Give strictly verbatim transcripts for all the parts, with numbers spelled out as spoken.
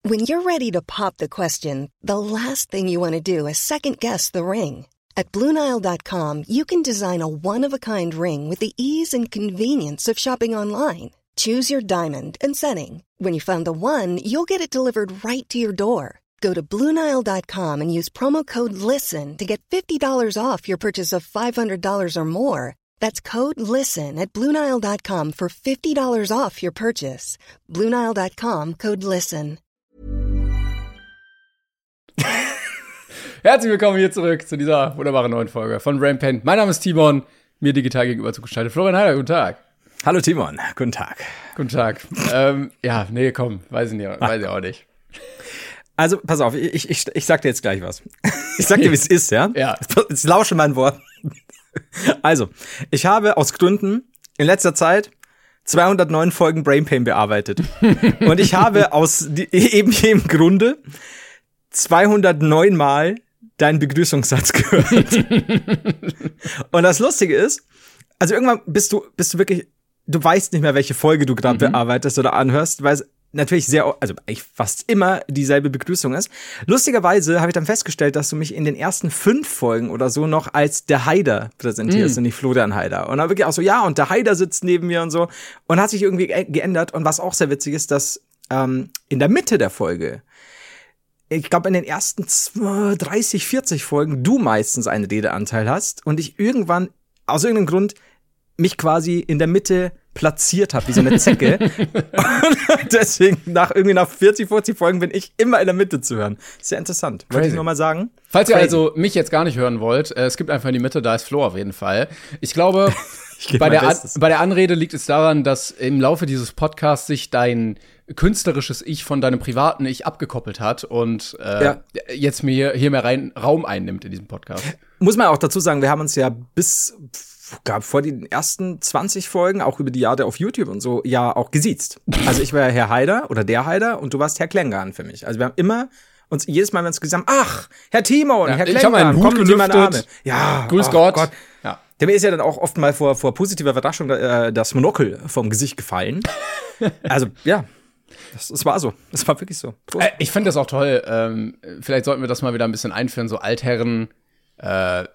When you're ready to pop the question, the last thing you want to do is second-guess the ring. At Blue Nile dot com, you can design a one-of-a-kind ring with the ease and convenience of shopping online. Choose your diamond and setting. When you find the one, you'll get it delivered right to your door. Go to Blue Nile dot com and use promo code LISTEN to get fifty dollars off your purchase of five hundred dollars or more. That's code LISTEN at Blue Nile dot com for fifty dollars off your purchase. Blue Nile dot com, code LISTEN. Herzlich willkommen hier zurück zu dieser wunderbaren neuen Folge von Brain Pain. Mein Name ist Timon, mir digital gegenüber zugeschaltet Florian Heider, guten Tag. Hallo Timon, guten Tag. Guten Tag. ähm, ja, nee, komm, weiß ich, nicht, weiß ich auch nicht. Also, pass auf, ich, ich, ich sag dir jetzt gleich was. Ich sag dir, wie es ist, ja? Ja. Jetzt lausche mein Wort. Also, ich habe aus Gründen in letzter Zeit zweihundertneun Folgen Brain Pain bearbeitet. Und ich habe aus die, eben jedem Grunde zweihundertneun Mal deinen Begrüßungssatz gehört. Und das Lustige ist, also irgendwann bist du, bist du wirklich, du weißt nicht mehr, welche Folge du gerade mhm. bearbeitest oder anhörst, weil es natürlich sehr, also eigentlich fast immer dieselbe Begrüßung ist. Lustigerweise habe ich dann festgestellt, dass du mich in den ersten fünf Folgen oder so noch als der Heider präsentierst mm. und nicht Florian Heider. Und dann wirklich auch so, ja, und der Heider sitzt neben mir und so. Und hat sich irgendwie geändert. Und was auch sehr witzig ist, dass ähm, in der Mitte der Folge, ich glaube in den ersten dreißig, vierzig Folgen, du meistens einen Redeanteil hast und ich irgendwann, aus irgendeinem Grund, mich quasi in der Mitte platziert habe, wie so eine Zecke. Und deswegen, nach irgendwie nach vierzig, vierzig Folgen bin ich immer in der Mitte zu hören. Sehr interessant. Wollte ich nur mal sagen. Falls Crazy. Ihr also mich jetzt gar nicht hören wollt, äh, es gibt einfach in die Mitte, da ist Flo auf jeden Fall. Ich glaube, ich bei, der An- bei der Anrede liegt es daran, dass im Laufe dieses Podcasts sich dein künstlerisches Ich von deinem privaten Ich abgekoppelt hat und äh, ja. jetzt mir hier mehr rein, Raum einnimmt in diesem Podcast. Muss man auch dazu sagen, wir haben uns ja bis gab vor den ersten zwanzig Folgen, auch über die Jahre auf YouTube und so, ja auch gesiezt. Also ich war ja Herr Heider oder der Heider und du warst Herr Klengarn für mich. Also wir haben immer uns, jedes Mal, wenn wir uns gesagt haben, ach, Herr Timon, ja, Herr Klengarn, ich hab meinen Hut gelüftet. Ja, grüß oh Gott. Gott. Ja. Der mir ist ja dann auch oft mal vor, vor positiver Überraschung äh, das Monokel vom Gesicht gefallen. Also, ja. Das, das war so. Das war wirklich so. Äh, ich finde das auch toll. Ähm, vielleicht sollten wir das mal wieder ein bisschen einführen, so Altherren, äh,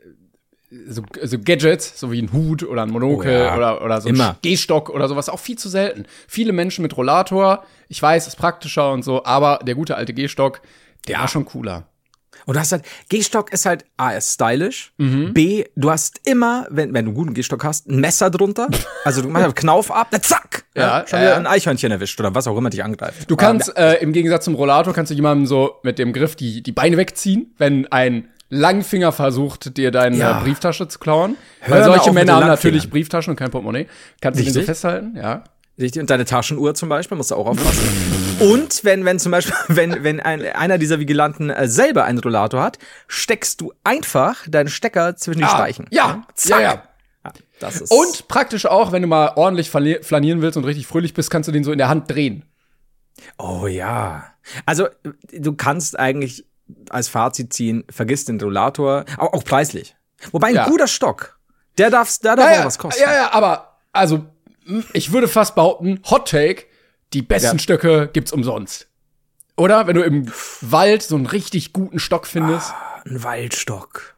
So, so Gadgets, so wie ein Hut oder ein Monokel oh ja, oder, oder so ein immer. Gehstock oder sowas, auch viel zu selten. Viele Menschen mit Rollator, ich weiß, ist praktischer und so, aber der gute alte Gehstock, der ja. war schon cooler. Und du hast halt, Gehstock ist halt, A, ist stylisch, mhm. B, du hast immer, wenn, wenn du einen guten Gehstock hast, ein Messer drunter, also du machst Knauf ab, zack, ja, ja, schon wieder äh, ein Eichhörnchen erwischt oder was auch immer dich angreift. Du kannst, ja. äh, im Gegensatz zum Rollator, kannst du jemandem so mit dem Griff die, die Beine wegziehen, wenn ein Langfinger versucht, dir deine ja. Brieftasche zu klauen. Hör Weil solche Männer haben natürlich Brieftaschen und kein Portemonnaie. Kannst du den so festhalten? Ja. Richtig. Und deine Taschenuhr zum Beispiel, musst du auch aufpassen. Und wenn, wenn zum Beispiel, wenn, wenn ein, einer dieser Vigilanten äh, selber einen Rollator hat, steckst du einfach deinen Stecker zwischen die ah, Speichen. Ja, zack. Ja, ja. ja das ist und praktisch auch, wenn du mal ordentlich flanieren willst und richtig fröhlich bist, kannst du den so in der Hand drehen. Oh ja. Also, du kannst eigentlich als Fazit ziehen, vergiss den Rollator, auch, auch preislich. Wobei ein ja. guter Stock, der darf, der darf ja, auch was kosten. Ja, ja, aber, also, ich würde fast behaupten, Hot Take, die besten ja. Stöcke gibt's umsonst. Oder? Wenn du im Wald so einen richtig guten Stock findest. Ah, ein Waldstock.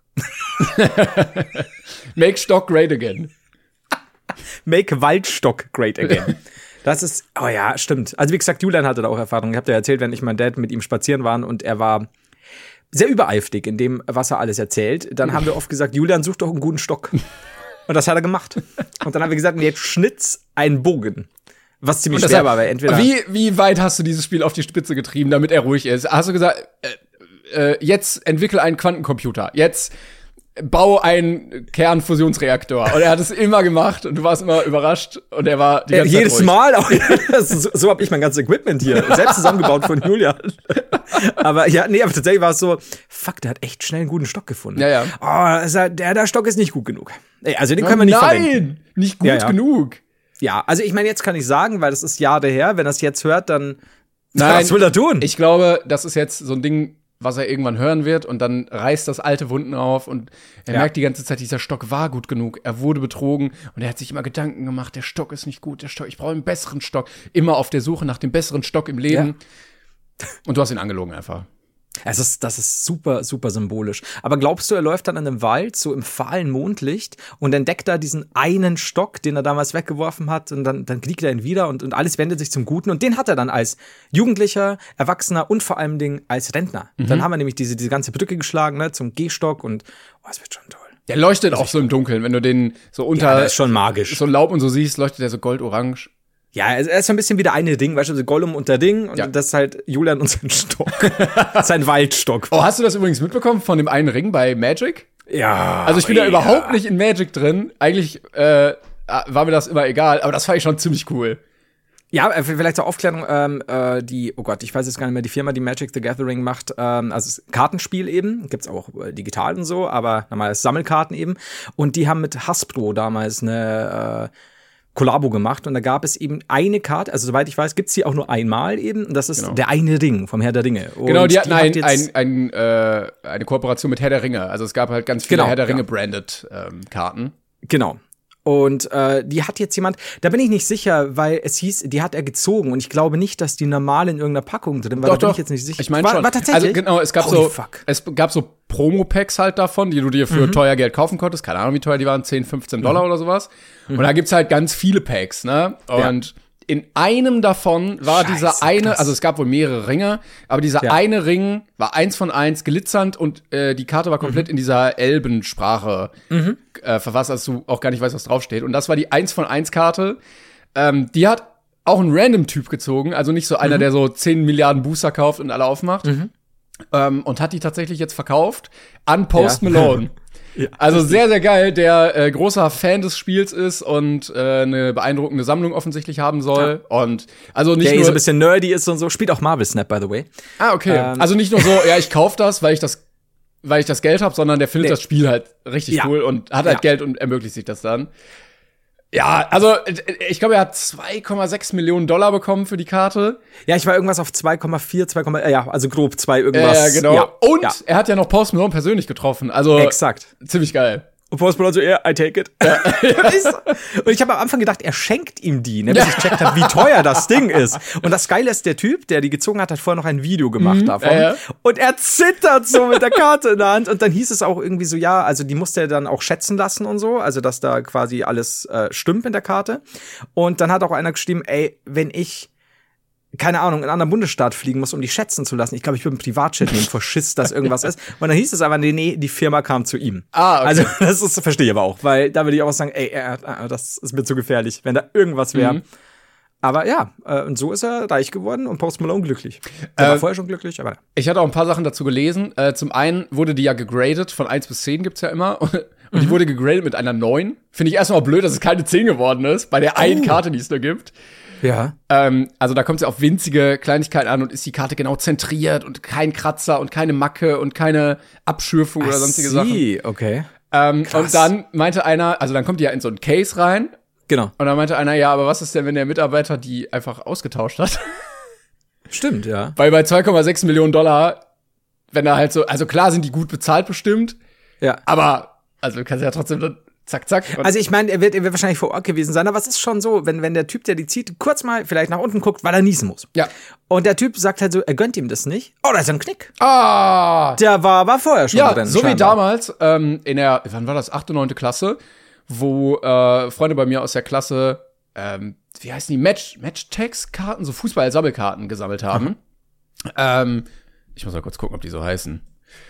Make Stock great again. Make Waldstock great again. Das ist, oh ja, stimmt. Also wie gesagt, Julian hatte da auch Erfahrung. Ich habe dir erzählt, wenn ich und mein Dad mit ihm spazieren waren und er war sehr übereifrig in dem, was er alles erzählt. Dann haben wir oft gesagt, Julian, such doch einen guten Stock. Und das hat er gemacht. Und dann haben wir gesagt, jetzt schnitz einen Bogen. Was ziemlich schwer war, weil entweder wie, wie weit hast du dieses Spiel auf die Spitze getrieben, damit er ruhig ist? Hast du gesagt, äh, äh, jetzt entwickle einen Quantencomputer. Jetzt bau einen Kernfusionsreaktor. Und er hat es immer gemacht und du warst immer überrascht und er war die ganze äh, Zeit jedes ruhig. Mal. Auch, so so habe ich mein ganzes Equipment hier selbst zusammengebaut von Julian. Aber ja, nee, aber tatsächlich war es so, fuck, der hat echt schnell einen guten Stock gefunden. Ja, ja. Oh, das ist, der, der Stock ist nicht gut genug. Ey, also den können wir oh, nicht nein, verwenden. Nein, nicht gut ja, ja. genug. Ja, also ich meine, jetzt kann ich sagen, weil das ist Jahre her, wenn er es jetzt hört, dann Nein, was will er tun? Ich glaube, das ist jetzt so ein Ding, was er irgendwann hören wird und dann reißt das alte Wunden auf und er ja. merkt die ganze Zeit, dieser Stock war gut genug, er wurde betrogen und er hat sich immer Gedanken gemacht, der Stock ist nicht gut, der Stock, ich brauche einen besseren Stock, immer auf der Suche nach dem besseren Stock im Leben. Und du hast ihn angelogen einfach. Es ist, das ist super, super symbolisch. Aber glaubst du, er läuft dann in einem Wald, so im fahlen Mondlicht und entdeckt da diesen einen Stock, den er damals weggeworfen hat und dann, dann kriegt er ihn wieder und, und alles wendet sich zum Guten und den hat er dann als Jugendlicher, Erwachsener und vor allem Dingen als Rentner. Mhm. Dann haben wir nämlich diese, diese ganze Brücke geschlagen, ne, zum Gehstock und oh, es wird schon toll. Der leuchtet also auch so im Dunkeln, wenn du den so unter ja, das ist schon magisch. So Laub und so siehst, leuchtet der so goldorange. Ja, er ist so ein bisschen wie der eine Ding, weißt du, so Gollum und der Ding und ja. das ist halt Julian und sein Stock. Sein Waldstock. Oh, hast du das übrigens mitbekommen von dem einen Ring bei Magic? Ja. Also ich bin ja. da überhaupt nicht in Magic drin. Eigentlich äh, war mir das immer egal, aber das fand ich schon ziemlich cool. Ja, vielleicht zur Aufklärung, ähm, äh, die, oh Gott, ich weiß jetzt gar nicht mehr, die Firma, die Magic the Gathering macht, ähm, also es ist Kartenspiel eben, gibt's auch äh, digital und so, aber normales Sammelkarten eben. Und die haben mit Hasbro damals eine äh, Kollabo gemacht und da gab es eben eine Karte, also soweit ich weiß, gibt's die auch nur einmal eben und das ist genau. der eine Ring vom Herr der Ringe. Und genau, die hatten die ein, hat ein, ein, äh, eine Kooperation mit Herr der Ringe, also es gab halt ganz viele genau, Herr der Ringe ja. branded ähm, Karten. Genau. Und äh, die hat jetzt jemand, da bin ich nicht sicher, weil es hieß, die hat er gezogen und ich glaube nicht, dass die normal in irgendeiner Packung drin war. Doch, da bin doch. ich jetzt nicht sicher. Ich meine schon. War tatsächlich? Also genau, es gab Holy so, fuck. es gab so Promo-Packs halt davon, die du dir für mhm. teuer Geld kaufen konntest. Keine Ahnung, wie teuer die waren, zehn, fünfzehn Dollar mhm. oder sowas. Mhm. Und da gibt's halt ganz viele Packs, ne? Und ja. in einem davon war Scheiße, dieser eine, krass. Also es gab wohl mehrere Ringe, aber dieser ja. eine Ring war eins von eins glitzernd und äh, die Karte war komplett mhm. in dieser Elbensprache mhm. äh, verfasst, dass du auch gar nicht weißt, was draufsteht. Und das war die eins von eins Karte. Ähm, die hat auch ein Random-Typ gezogen, also nicht so einer, mhm. der so zehn Milliarden Booster kauft und alle aufmacht. Mhm. Ähm, und hat die tatsächlich jetzt verkauft an Post ja. Malone. Ja, also sehr, sehr geil, der äh, großer Fan des Spiels ist und äh, eine beeindruckende Sammlung offensichtlich haben soll. Ja. Und also nicht der nur so ein bisschen nerdy ist und so, spielt auch Marvel Snap, by the way. Ah, okay. Ähm. Also nicht nur so, ja, ich kauf das, weil ich das, weil ich das Geld habe, sondern der findet nee. das Spiel halt richtig ja. cool und hat halt ja. Geld und ermöglicht sich das dann. Ja, also ich glaube, er hat zwei Komma sechs Millionen Dollar bekommen für die Karte. Ja, ich war irgendwas auf zwei Komma vier, zwei, ja, also grob zwei irgendwas. Ja, genau. Ja. Und ja. er hat ja noch Post Malone persönlich getroffen. Also exakt. Ziemlich geil. Und Post Malone so, yeah, I take it. Ja. Und ich habe am Anfang gedacht, er schenkt ihm die, ne, bis ja. ich gecheckt habe, wie teuer das Ding ist. Und das Geile ist, der Typ, der die gezogen hat, hat vorher noch ein Video gemacht mhm, davon. Ja, ja. Und er zittert so mit der Karte in der Hand. Und dann hieß es auch irgendwie so, ja, also die musste er dann auch schätzen lassen und so. Also, dass da quasi alles äh, stimmt in der Karte. Und dann hat auch einer geschrieben, ey, wenn ich keine Ahnung, in einen anderen Bundesstaat fliegen muss, um die schätzen zu lassen. Ich glaube, ich würde einen Privatjet nehmen, vor Schiss, dass irgendwas ist. Und dann hieß es aber, nee, nee, die Firma kam zu ihm. Ah, okay. Also, das ist, verstehe ich aber auch, weil da würde ich auch sagen, ey, äh, das ist mir zu gefährlich, wenn da irgendwas wäre. Mhm. Aber ja, äh, und so ist er reich geworden und Post Malone glücklich. Er äh, war vorher schon glücklich, aber ja. Ich hatte auch ein paar Sachen dazu gelesen. Äh, zum einen wurde die ja gegradet, von eins bis zehn gibt's ja immer. Und mhm. die wurde gegradet mit einer neun. Finde ich erstmal blöd, dass es keine zehn geworden ist, bei der oh. einen Karte, die es nur gibt. Ja. Ähm, also da kommt es ja auf winzige Kleinigkeiten an und ist die Karte genau zentriert und kein Kratzer und keine Macke und keine Abschürfung Ach oder sonstige sie. Sachen. Okay. Ähm, und dann meinte einer, also dann kommt die ja in so einen Case rein. Genau. Und dann meinte einer, ja, aber was ist denn, wenn der Mitarbeiter die einfach ausgetauscht hat? Stimmt, ja. Weil bei zwei Komma sechs Millionen Dollar, wenn da halt so, also klar sind die gut bezahlt bestimmt. Ja. Aber, also du kannst ja trotzdem dann zack, zack. Also ich meine, er wird, er wird wahrscheinlich vor Ort gewesen sein, aber es ist schon so, wenn, wenn der Typ, der die zieht, kurz mal vielleicht nach unten guckt, weil er niesen muss. Ja. Und der Typ sagt halt so, er gönnt ihm das nicht. Oh, da ist ein Knick. Ah. Der war, war vorher schon ja, drin. So scheinbar. Wie damals, ähm, in der, wann war das, achte, neunte Klasse, wo äh, Freunde bei mir aus der Klasse, ähm, wie heißen die, Match, Match-Text-Karten, so Fußball-Sammelkarten gesammelt haben. ähm, ich muss mal kurz gucken, ob die so heißen.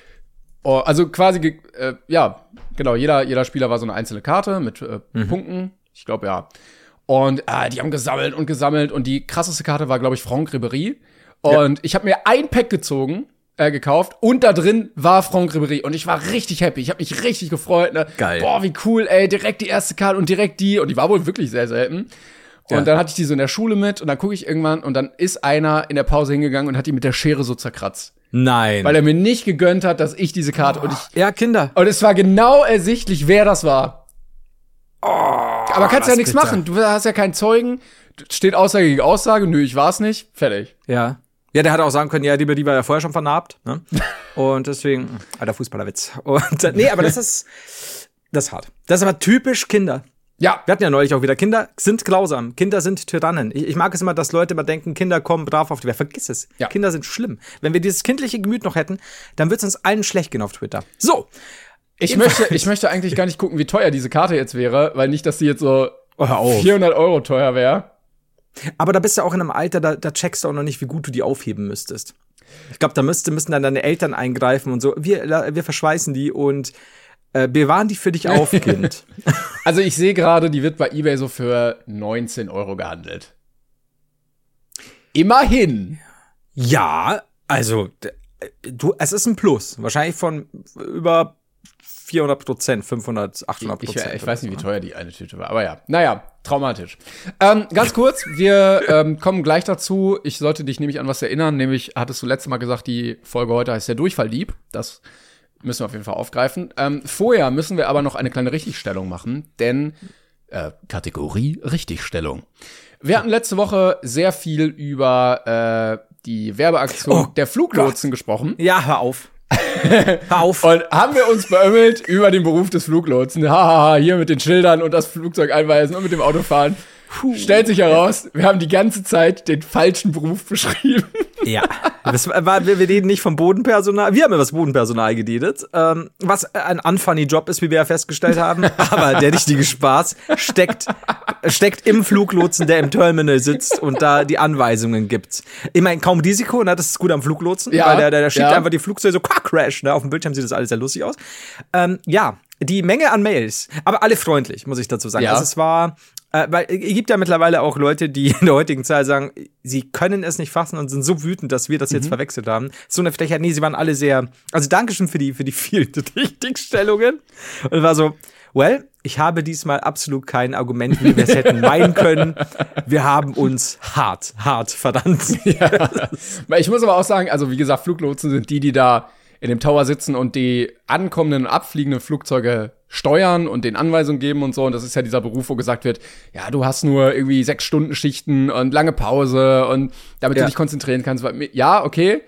Oh, also quasi, äh, ja, genau, jeder, jeder Spieler war so eine einzelne Karte mit äh, mhm. Punkten. Ich glaube, ja. Und äh, die haben gesammelt und gesammelt. Und die krasseste Karte war, glaube ich, Franck Ribéry. Und ja. ich habe mir ein Pack gezogen, äh, gekauft. Und da drin war Franck Ribéry. Und ich war richtig happy. Ich habe mich richtig gefreut. Ne? Geil. Boah, wie cool, ey. Direkt die erste Karte und direkt die. Und die war wohl wirklich sehr selten. Und ja. dann hatte ich die so in der Schule mit. Und dann gucke ich irgendwann. Und dann ist einer in der Pause hingegangen und hat die mit der Schere so zerkratzt. Nein. Weil er mir nicht gegönnt hat, dass ich diese Karte. Oh. Und ich, ja, Kinder. Und es war genau ersichtlich, wer das war. Oh, aber kannst ja nichts machen. Du hast ja keinen Zeugen. Steht Aussage gegen Aussage. Nö, ich war's nicht. Fertig. Ja. Ja, der hätte auch sagen können, ja, die, die war ja vorher schon vernarbt. Ne? Und deswegen, alter Fußballerwitz. Und, nee, aber das ist, das ist hart. Das ist aber typisch Kinder. Ja. Wir hatten ja neulich auch wieder, Kinder sind grausam, Kinder sind Tyrannen. Ich, ich mag es immer, dass Leute immer denken, Kinder kommen brav auf die Welt. Vergiss es, ja. Kinder sind schlimm. Wenn wir dieses kindliche Gemüt noch hätten, dann wird es uns allen schlecht gehen auf Twitter. So. Ich möchte, ich möchte eigentlich gar nicht gucken, wie teuer diese Karte jetzt wäre, weil nicht, dass die jetzt so vierhundert Euro teuer wäre. Aber da bist du auch in einem Alter, da, da checkst du auch noch nicht, wie gut du die aufheben müsstest. Ich glaube, da müsste, müssten dann deine Eltern eingreifen und so. Wir, wir verschweißen die und äh, bewahren die für dich auf, Kind. Also ich sehe gerade, die wird bei eBay so für neunzehn Euro gehandelt. Immerhin. Ja, also du, es ist ein Plus. Wahrscheinlich von über vierhundert Prozent, fünfhundert, achthundert Prozent. Ich, ich, ich weiß nicht, wie teuer die eine Tüte war, aber ja, naja, traumatisch. Ähm, ganz kurz, wir ähm, kommen gleich dazu. Ich sollte dich nämlich an was erinnern, nämlich hattest du letztes Mal gesagt, die Folge heute heißt der Durchfalldieb. Das müssen wir auf jeden Fall aufgreifen. Ähm, vorher müssen wir aber noch eine kleine Richtigstellung machen, denn äh, Kategorie Richtigstellung. Wir hatten letzte Woche sehr viel über äh, die Werbeaktion oh, der Fluglotsen Gott. gesprochen. Ja, hör auf. Hör auf. Und haben wir uns beömmelt über den Beruf des Fluglotsen. Hahaha, hier mit den Schildern und das Flugzeug einweisen und mit dem Auto fahren. Puh. Stellt sich heraus, wir haben die ganze Zeit den falschen Beruf beschrieben. Ja, das war, wir, wir reden nicht vom Bodenpersonal. Wir haben über das Bodenpersonal geredet, ähm, was ein unfunny Job ist, wie wir ja festgestellt haben. Aber der richtige Spaß steckt, steckt im Fluglotsen, der im Terminal sitzt und da die Anweisungen gibt. Ich meine, kaum Risiko, ne? Das ist gut am Fluglotsen, ja, weil der, der, der schiebt ja. einfach die Flugzeuge so, Crash, ne? Auf dem Bildschirm sieht das alles sehr lustig aus. Ähm, ja, die Menge an Mails, aber alle freundlich, muss ich dazu sagen. Ja. Also es war Äh, weil es gibt ja mittlerweile auch Leute, die in der heutigen Zeit sagen, sie können es nicht fassen und sind so wütend, dass wir das jetzt mhm. verwechselt haben. So eine Frechheit, nee, sie waren alle sehr, also Dankeschön für die, für die vielen Richtigstellungen. Und war so, well, ich habe diesmal absolut kein Argument, wie wir es hätten meinen können. Wir haben uns hart, hart verdammt. Ja. Ich muss aber auch sagen, also wie gesagt, Fluglotsen sind die, die da in dem Tower sitzen und die ankommenden und abfliegenden Flugzeuge steuern und den Anweisungen geben und so. Und das ist ja dieser Beruf, wo gesagt wird, ja, du hast nur irgendwie sechs Stunden Schichten und lange Pause und damit ja. du dich konzentrieren kannst. Ja, okay.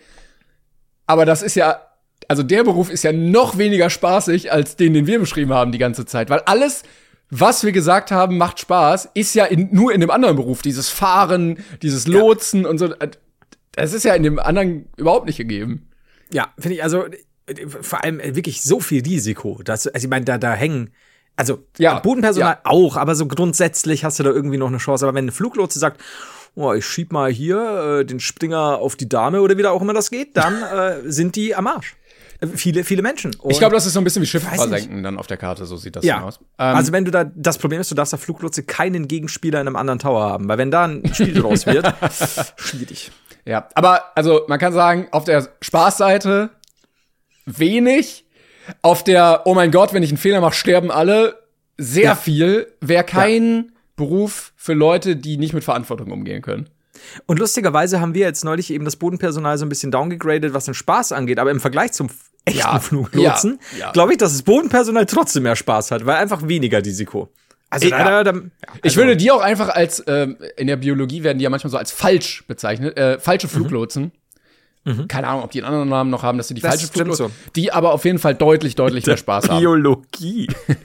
Aber das ist ja, also der Beruf ist ja noch weniger spaßig als den, den wir beschrieben haben die ganze Zeit. Weil alles, was wir gesagt haben, macht Spaß, ist ja in, nur in dem anderen Beruf. Dieses Fahren, dieses Lotsen ja. und so. Das ist ja in dem anderen überhaupt nicht gegeben. Ja, finde ich, also vor allem wirklich so viel Risiko. Dass, also ich meine, da, da hängen, also ja, Bodenpersonal ja. auch, aber so grundsätzlich hast du da irgendwie noch eine Chance. Aber wenn ein Fluglotse sagt, oh, ich schieb mal hier äh, den Springer auf die Dame oder wie da auch immer das geht, dann äh, sind die am Arsch. Äh, viele, viele Menschen. Und ich glaube, das ist so ein bisschen wie Schiffe versenken dann auf der Karte, so sieht das ja. aus. Ähm, also wenn du da, das Problem ist, du darfst der Fluglotse keinen Gegenspieler in einem anderen Tower haben, weil wenn da ein Spiel draus wird, schwierig. Ja, aber also man kann sagen, auf der Spaßseite wenig. Auf der, oh mein Gott, wenn ich einen Fehler mache, sterben alle, sehr ja. viel. Wäre kein ja. Beruf für Leute, die nicht mit Verantwortung umgehen können. Und lustigerweise haben wir jetzt neulich eben das Bodenpersonal so ein bisschen downgegradet, was den Spaß angeht. Aber im Vergleich zum echten ja. Fluglotsen, ja. ja. glaube ich, dass das Bodenpersonal trotzdem mehr Spaß hat, weil einfach weniger Risiko. Also, ja. da, da, da, ich also. würde die auch einfach als, ähm, in der Biologie werden die ja manchmal so als falsch bezeichnet, äh, falsche Fluglotsen. Mhm. Mhm. Keine Ahnung, ob die einen anderen Namen noch haben, dass sie die das falsche Fluglotsen, so. die aber auf jeden Fall deutlich, deutlich mehr Spaß haben. Biologie.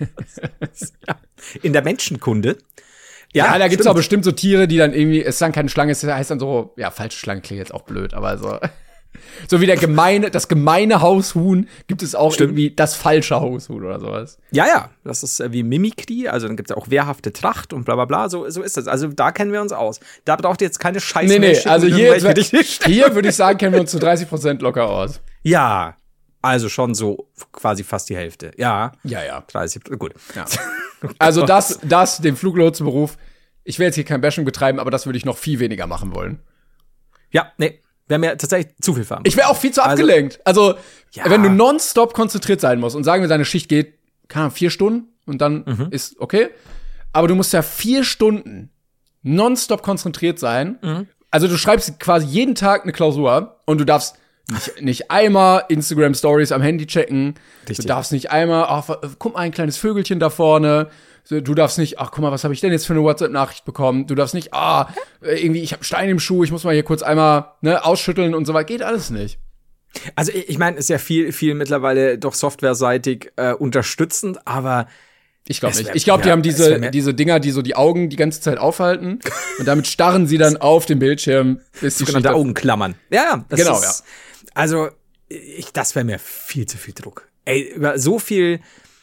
ja. In der Menschenkunde. Ja, ja da gibt's auch bestimmt so Tiere, die dann irgendwie, es ist dann keine Schlange, es heißt dann so, ja, falsche Schlange klingt jetzt auch blöd, aber so. So wie der gemeine, das gemeine Haushuhn gibt es auch Stimmt. irgendwie das falsche Haushuhn oder sowas. Ja, ja, das ist äh, wie Mimikry, also dann gibt's ja auch wehrhafte Tracht und bla bla bla, so, so ist das. Also da kennen wir uns aus. Da braucht ihr jetzt keine Scheiße. Nee, nee, also hier, hier würde ich sagen, kennen wir uns zu dreißig Prozent locker aus. Ja, also schon so quasi fast die Hälfte. Ja. Ja, ja. dreißig, gut. Ja. Also das, das, den Fluglotsenberuf, ich will jetzt hier kein Bashing betreiben, aber das würde ich noch viel weniger machen wollen. Ja, nee. Wir haben ja tatsächlich zu viel Fahren. Ich wäre auch viel zu also, abgelenkt. Also, ja. wenn du nonstop konzentriert sein musst und sagen wir, deine Schicht geht, keine Ahnung, vier Stunden und dann mhm. ist okay. Aber du musst ja vier Stunden nonstop konzentriert sein. Mhm. Also, du schreibst quasi jeden Tag eine Klausur und du darfst nicht, nicht einmal Instagram-Stories am Handy checken. Richtig. Du darfst nicht einmal, ach, guck mal, ein kleines Vögelchen da vorne. Du darfst nicht, ach, guck mal, was habe ich denn jetzt für eine WhatsApp-Nachricht bekommen? Du darfst nicht, ah, irgendwie, ich habe einen Stein im Schuh, ich muss mal hier kurz einmal ne, ausschütteln und so weiter. Geht alles nicht. Also ich meine, ist ja viel, viel mittlerweile doch softwareseitig äh, unterstützend, aber Ich glaube nicht. Ich glaube, ja, die haben diese, diese Dinger, die so die Augen die ganze Zeit aufhalten und damit starren sie dann auf den Bildschirm, bis die sogenannte Augenklammern. Ja, das genau, ist, ja. Also, ich, das wäre mir viel zu viel Druck. Ey, über so viel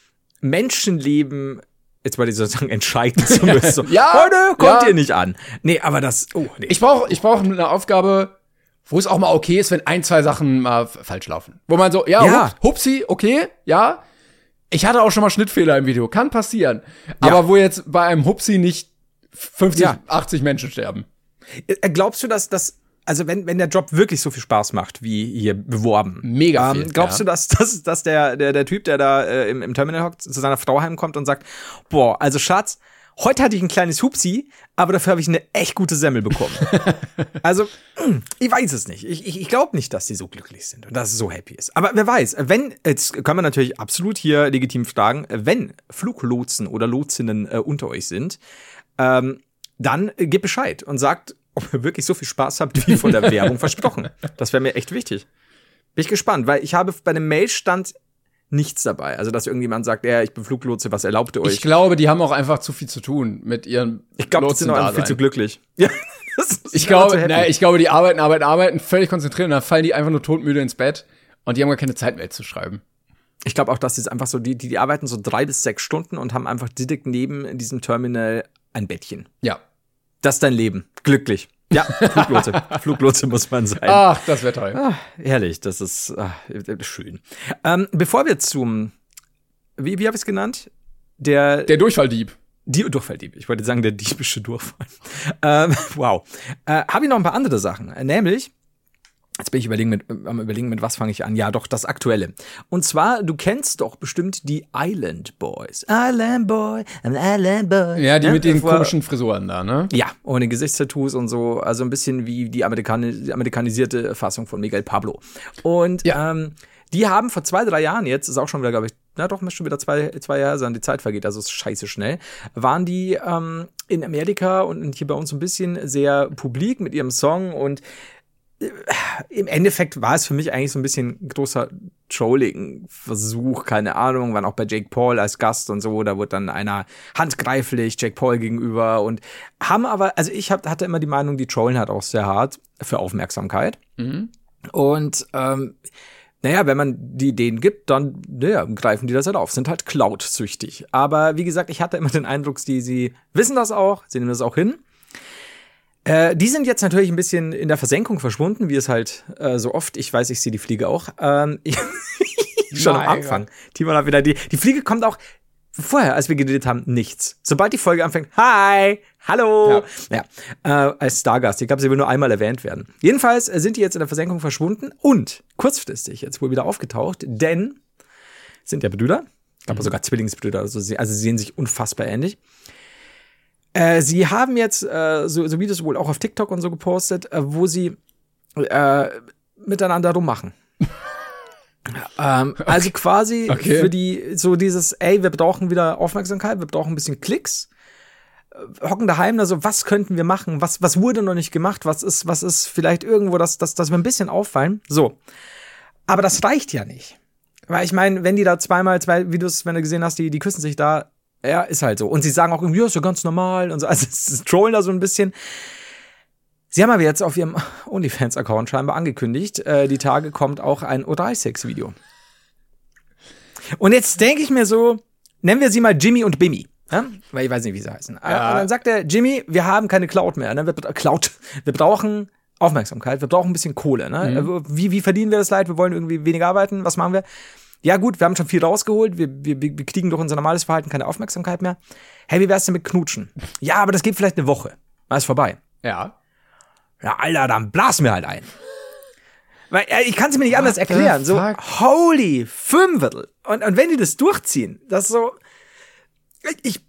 Menschenleben, jetzt wollte ich so sagen, entscheiden zu müssen. So, ja, heute kommt ja. ihr nicht an. Nee, aber das, oh, nee. Ich brauche ich brauch eine Aufgabe, wo es auch mal okay ist, wenn ein, zwei Sachen mal falsch laufen. Wo man so, ja, ja. Hups, hupsi, okay, ja. Ich hatte auch schon mal Schnittfehler im Video, kann passieren. Ja. Aber wo jetzt bei einem Hupsi nicht fünfzig, ja. achtzig Menschen sterben. Glaubst du, dass das, also wenn, wenn der Job wirklich so viel Spaß macht, wie hier beworben. Mega viel. Ähm, glaubst ja. du, dass, dass, dass der, der, der Typ, der da äh, im, im Terminal hockt, zu seiner Frau heimkommt und sagt, boah, also Schatz, heute hatte ich ein kleines Hupsi, aber dafür habe ich eine echt gute Semmel bekommen. Also, ich weiß es nicht. Ich, ich, ich glaube nicht, dass die so glücklich sind und dass es so happy ist. Aber wer weiß, wenn, jetzt kann man natürlich absolut hier legitim fragen, wenn Fluglotsen oder Lotsinnen äh, unter euch sind, ähm, dann äh, gebt Bescheid und sagt, ob ihr wirklich so viel Spaß habt, wie von der Werbung versprochen. Das wäre mir echt wichtig. Bin ich gespannt, weil ich habe bei dem Mail stand nichts dabei. Also, dass irgendjemand sagt, ja, ich bin Fluglotse, was erlaubt ihr euch? Ich glaube, die haben auch einfach zu viel zu tun mit ihren Ich glaube, die sind auch einfach viel zu glücklich. Ja, ich glaube, naja, ich glaube, die arbeiten, arbeiten, arbeiten, völlig konzentriert und dann fallen die einfach nur todmüde ins Bett und die haben gar keine Zeit mehr zu schreiben. Ich glaube auch, dass die einfach so, die, die, die arbeiten so drei bis sechs Stunden und haben einfach direkt neben diesem Terminal ein Bettchen. Ja. Das ist dein Leben. Glücklich. Ja, Fluglotse. Fluglotse muss man sein. Ach, das wäre toll. Ah, herrlich, das ist ah, schön. Ähm, bevor wir zum, wie, wie habe ich es genannt? Der, der Durchfalldieb. Die Durchfalldieb. Ich wollte sagen, der diebische Durchfall. ähm, wow. Äh, habe ich noch ein paar andere Sachen. Nämlich, jetzt bin ich überlegen mit, am überlegen, mit was fange ich an? Ja, doch, das Aktuelle. Und zwar, du kennst doch bestimmt die Island Boys. Island Boy, I'm Island Boy. Ja, die ja, mit den vor, komischen Frisuren da, ne? Ja, ohne Gesichtstattoos und so. Also ein bisschen wie die, Amerikani- die amerikanisierte Fassung von Miguel Pablo. Und ja. ähm, die haben vor zwei, drei Jahren jetzt, ist auch schon wieder, glaube ich, na doch, müsste schon wieder zwei, zwei Jahre sein, die Zeit vergeht, also ist scheiße schnell, waren die ähm, in Amerika und hier bei uns ein bisschen sehr publik mit ihrem Song und im Endeffekt war es für mich eigentlich so ein bisschen ein großer Trolling-Versuch, keine Ahnung, waren auch bei Jake Paul als Gast und so, da wurde dann einer handgreiflich Jake Paul gegenüber und haben aber, also ich hab, hatte immer die Meinung, die trollen halt auch sehr hart für Aufmerksamkeit. Mhm. Und ähm, naja, wenn man die denen gibt, dann naja, greifen die das halt auf, sind halt Cloud-süchtig. Aber wie gesagt, ich hatte immer den Eindruck, die, sie wissen das auch, sie nehmen das auch hin. Äh, die sind jetzt natürlich ein bisschen in der Versenkung verschwunden, wie es halt äh, so oft, ich weiß, ich sehe die Fliege auch, ähm, schon am Anfang. Timon hat wieder die, die Fliege kommt auch vorher, als wir geredet haben, nichts. Sobald die Folge anfängt, hi, hallo, ja, ja äh, als Stargast, ich glaube, sie will nur einmal erwähnt werden. Jedenfalls sind die jetzt in der Versenkung verschwunden und kurzfristig jetzt wohl wieder aufgetaucht, denn sind ja Brüder, ich glaube mhm. sogar Zwillingsbrüder, also sie, also sie sehen sich unfassbar ähnlich. Äh, sie haben jetzt äh, so, so Videos wohl auch auf TikTok und so gepostet, äh, wo sie äh, miteinander rummachen. ähm, okay. Also quasi okay. für die so dieses, ey, wir brauchen wieder Aufmerksamkeit, wir brauchen ein bisschen Klicks. Äh, hocken daheim, also was könnten wir machen? Was was wurde noch nicht gemacht? Was ist was ist vielleicht irgendwo, dass dass dass wir ein bisschen auffallen? So, aber das reicht ja nicht, weil ich meine, wenn die da zweimal zwei Videos, wenn du gesehen hast, die die küssen sich da. Ja, ist halt so. Und sie sagen auch irgendwie, ja, ist ja ganz normal und so. Also, es trollen da so ein bisschen. Sie haben aber jetzt auf ihrem OnlyFans-Account scheinbar angekündigt, äh, die Tage kommt auch ein Oralsex-Video. Und jetzt denke ich mir so, nennen wir sie mal Jimmy und Bimmy. Ja? Weil ich weiß nicht, wie sie heißen. Ja. Und dann sagt er, Jimmy, wir haben keine Cloud mehr. Ne? Wir, Cloud. Wir brauchen Aufmerksamkeit, wir brauchen ein bisschen Kohle. Ne? Mhm. Wie, wie verdienen wir das Leid? Wir wollen irgendwie weniger arbeiten. Was machen wir? Ja gut, wir haben schon viel rausgeholt, wir, wir, wir kriegen durch unser normales Verhalten keine Aufmerksamkeit mehr. Hey, wie wär's denn mit Knutschen? Ja, aber das geht vielleicht eine Woche. Dann ist vorbei. Ja. Ja, Alter, dann blasen wir halt ein. Weil äh, ich kann es mir nicht anders erklären. So, holy Fünfviertel. Und, und wenn die das durchziehen, das ist so, ich,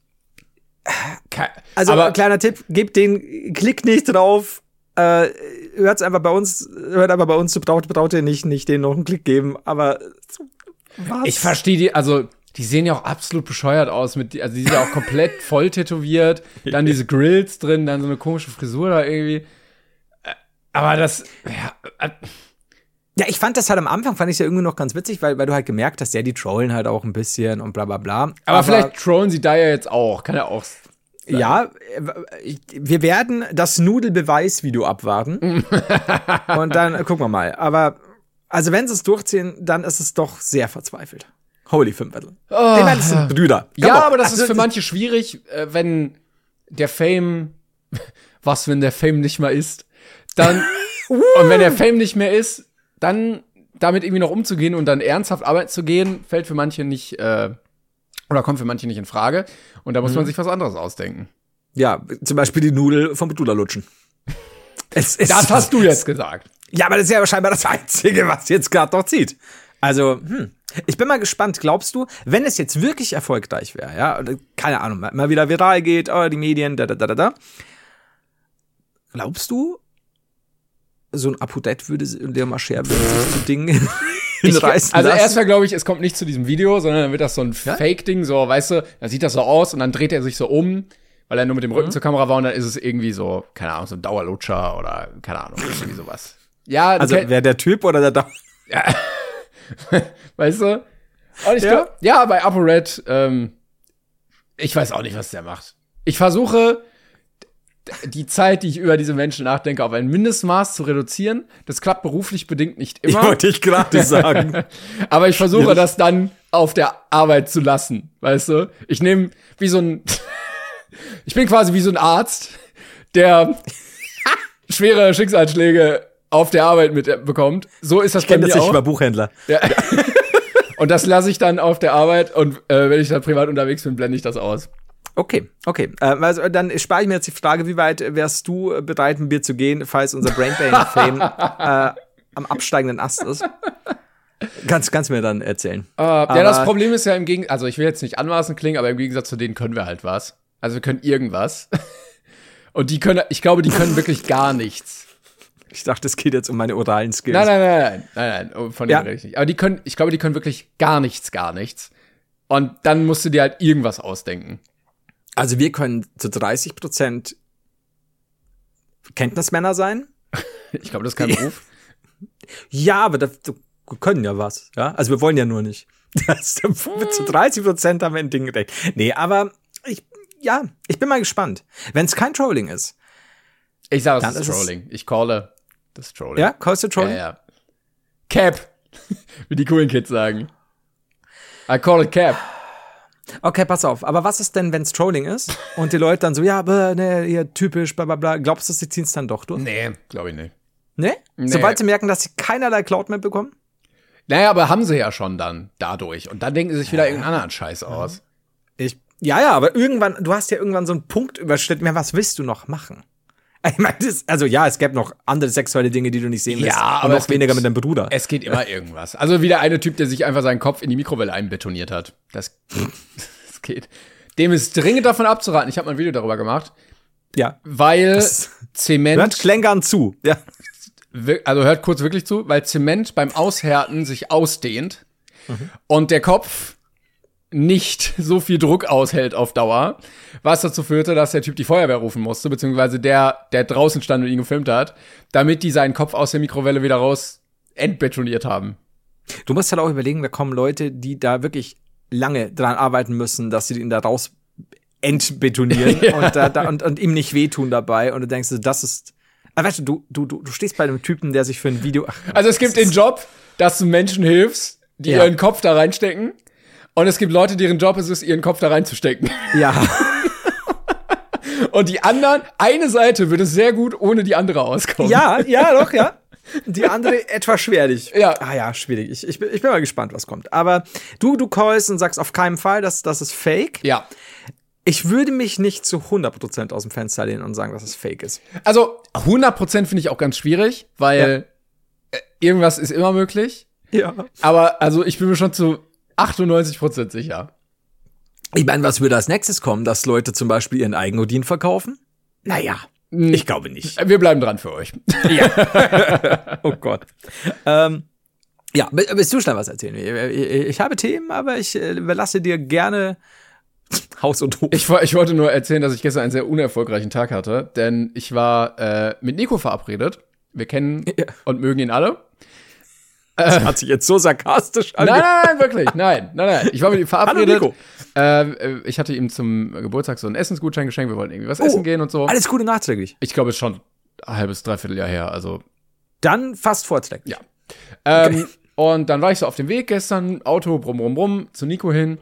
also aber kleiner Tipp, gebt den Klick nicht drauf, äh, hört's einfach bei uns, hört einfach bei uns, du braucht, braucht ihr nicht, nicht denen noch einen Klick geben, aber was? Ich verstehe die, also die sehen ja auch absolut bescheuert aus, mit, also die sind ja auch komplett voll tätowiert, dann diese Grills drin, dann so eine komische Frisur da irgendwie. Aber das, ja, Ja, ich fand das halt am Anfang, fand ich ja irgendwie noch ganz witzig, weil, weil du halt gemerkt hast, ja, die trollen halt auch ein bisschen und bla bla bla. Aber, aber vielleicht trollen sie da ja jetzt auch, kann ja auch sein. Ja, wir werden das Nudelbeweis-Video abwarten und dann gucken wir mal. Aber, also wenn sie es durchziehen, dann ist es doch sehr verzweifelt. Holy Fünfviertel. Oh. Ich meine, das sind Brüder. Come ja, on. Aber das also, ist für manche schwierig, wenn der Fame, was, wenn der Fame nicht mal ist, dann, und wenn der Fame nicht mehr ist, dann damit irgendwie noch umzugehen und dann ernsthaft arbeiten zu gehen, fällt für manche nicht, äh, oder kommt für manche nicht in Frage. Und da muss mhm. man sich was anderes ausdenken. Ja, zum Beispiel die Nudel vom Bruder lutschen. Es ist, das hast du jetzt gesagt. Ja, aber das ist ja scheinbar das Einzige, was jetzt gerade noch zieht. Also, hm. Ich bin mal gespannt, glaubst du, wenn es jetzt wirklich erfolgreich wäre, ja, keine Ahnung, mal wieder viral geht, oh, die Medien, da, da, da, da, glaubst du, so ein Apodet würde der mal Scherben sich zu Dingen hinreißen Also lassen? erstmal glaube ich, es kommt nicht zu diesem Video, sondern dann wird das so ein ja? Fake-Ding, so, weißt du, dann sieht das so aus und dann dreht er sich so um, weil er nur mit dem Rücken mhm. zur Kamera war und dann ist es irgendwie so, keine Ahnung, so ein Dauerlutscher oder, keine Ahnung, irgendwie sowas. Ja, also wer der Typ oder der Dauer... Ja. Weißt du? Und ich ja. glaube, ja, bei ApoRed, ähm, ich weiß auch nicht, was der macht. Ich versuche, die Zeit, die ich über diese Menschen nachdenke, auf ein Mindestmaß zu reduzieren. Das klappt beruflich bedingt nicht immer. Ich wollte ich gerade sagen. Aber ich versuche, ja. das dann auf der Arbeit zu lassen. Weißt du? Ich nehme wie so ein, ich bin quasi wie so ein Arzt, der schwere Schicksalsschläge auf der Arbeit mitbekommt. So ist das ich bei mir das auch. Ich war Buchhändler. Ja. Und das lasse ich dann auf der Arbeit und äh, wenn ich dann privat unterwegs bin, blende ich das aus. Okay, okay. Äh, also dann spare ich mir jetzt die Frage, wie weit wärst du bereit, mit mir zu gehen, falls unser Brainbane-Fame äh, am absteigenden Ast ist? Kannst, kannst du mir dann erzählen. Uh, ja, das Problem ist ja im Gegensatz, also ich will jetzt nicht anmaßend klingen, aber im Gegensatz zu denen können wir halt was. Also wir können irgendwas. Und die können, ich glaube, die können wirklich gar nichts. Ich dachte, es geht jetzt um meine oralen Skills. Nein, nein, nein, nein, nein, von denen ja. rede ich nicht. Aber die können, ich glaube, die können wirklich gar nichts, gar nichts. Und dann musst du dir halt irgendwas ausdenken. Also wir können zu dreißig Prozent Kenntnismänner sein. Ich glaube, das ist kein Beruf. Ja, aber das, wir können ja was. Ja, also wir wollen ja nur nicht. Das, zu dreißig Prozent haben wir ein Ding gedacht. Nee, aber ich, ja, ich bin mal gespannt. Wenn es kein Trolling ist. Ich sage, es ist Trolling. Ich calle das Trolling. Ja, callst du Trolling? Ja, ja. Cap, wie die coolen Kids sagen. I call it Cap. Okay, pass auf. Aber was ist denn, wenn es Trolling ist und die Leute dann so, ja, aber ne, ihr typisch, bla bla bla. Glaubst du, sie ziehen es dann doch durch? Nee, glaube ich nicht. Nee? nee? Sobald sie merken, dass sie keinerlei Cloud mehr bekommen? Naja, aber haben sie ja schon dann dadurch. Und dann denken sie sich wieder ja. irgendeinen anderen Scheiß aus. Ich, ja, ja, aber irgendwann, du hast ja irgendwann so einen Punkt überschritten. Ja, was willst du noch machen? Ich meine, das, also ja, es gäbe noch andere sexuelle Dinge, die du nicht sehen willst. Ja, und aber noch weniger mit deinem Bruder. Es geht immer irgendwas. Also wie der eine Typ, der sich einfach seinen Kopf in die Mikrowelle einbetoniert hat. Das, das geht. Dem ist dringend davon abzuraten. Ich habe mal ein Video darüber gemacht. Ja. Weil das Zement. Hört Klängern zu. Ja. Also hört kurz wirklich zu, weil Zement beim Aushärten sich ausdehnt mhm. und der Kopf nicht so viel Druck aushält auf Dauer, was dazu führte, dass der Typ die Feuerwehr rufen musste, beziehungsweise der, der draußen stand und ihn gefilmt hat, damit die seinen Kopf aus der Mikrowelle wieder raus entbetoniert haben. Du musst halt auch überlegen, da kommen Leute, die da wirklich lange dran arbeiten müssen, dass sie ihn da raus entbetonieren ja. und, da, da, und, und ihm nicht wehtun dabei. Und du denkst, das ist. Aber weißt du, du, du, du stehst bei einem Typen, der sich für ein Video. Ach, also es gibt den Job, dass du Menschen hilfst, die ja. ihren Kopf da reinstecken. Und es gibt Leute, deren Job ist es, ihren Kopf da reinzustecken. Ja. Und die anderen, eine Seite würde sehr gut ohne die andere auskommen. Ja, ja, doch, ja. Die andere etwas schwerlich. Ja. Ah ja, schwierig. Ich, ich, bin, ich bin mal gespannt, was kommt. Aber du, du callst und sagst auf keinen Fall, dass das ist fake. Ja. Ich würde mich nicht zu hundert Prozent aus dem Fenster lehnen und sagen, dass es fake ist. Also hundert Prozent finde ich auch ganz schwierig, weil ja. irgendwas ist immer möglich. Ja. Aber also ich bin mir schon zu achtundneunzig Prozent sicher. Ich meine, was würde als nächstes kommen? Dass Leute zum Beispiel ihren Eigenodin verkaufen? Naja, hm. ich glaube nicht. Wir bleiben dran für euch. Ja. Oh Gott. Ähm, ja, willst du schnell was erzählen? Ich, ich habe Themen, aber ich überlasse dir gerne Haus und Hof. Ich, ich wollte nur erzählen, dass ich gestern einen sehr unerfolgreichen Tag hatte, denn ich war äh, mit Nico verabredet. Wir kennen ja. und mögen ihn alle. Das hat sich jetzt so sarkastisch angehört. Nein, nein, nein, wirklich, nein, nein, nein. Ich war mit ihm verabredet. Hallo, Nico. Äh, ich hatte ihm zum Geburtstag so einen Essensgutschein geschenkt. Wir wollten irgendwie was oh, essen gehen und so. Alles Gute nachträglich. Ich glaube, es ist schon ein halbes, dreiviertel Jahr her. Also dann fast vorträglich. Ja. Ähm, okay. Und dann war ich so auf dem Weg gestern, Auto, brumm, brumm, brumm, zu Nico hin.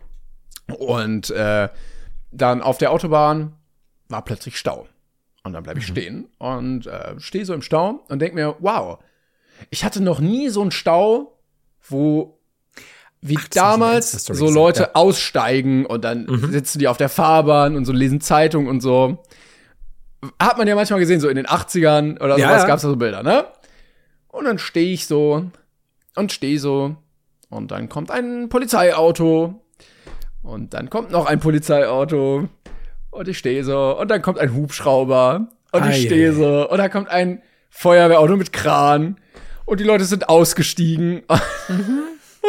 Und äh, dann auf der Autobahn war plötzlich Stau. Und dann bleibe ich mhm. stehen und äh, stehe so im Stau und denke mir, wow, ich hatte noch nie so einen Stau, wo wie Ach, damals so Leute ja. aussteigen und dann mhm. sitzen die auf der Fahrbahn und so lesen Zeitung und so. Hat man ja manchmal gesehen, so in den achtzigern oder ja, sowas ja. gab's da so Bilder, ne? Und dann stehe ich so und stehe so und dann kommt ein Polizeiauto und dann kommt noch ein Polizeiauto und ich stehe so und dann kommt ein Hubschrauber und ich stehe so und dann kommt ein Feuerwehrauto mit Kran und die Leute sind ausgestiegen. Mhm.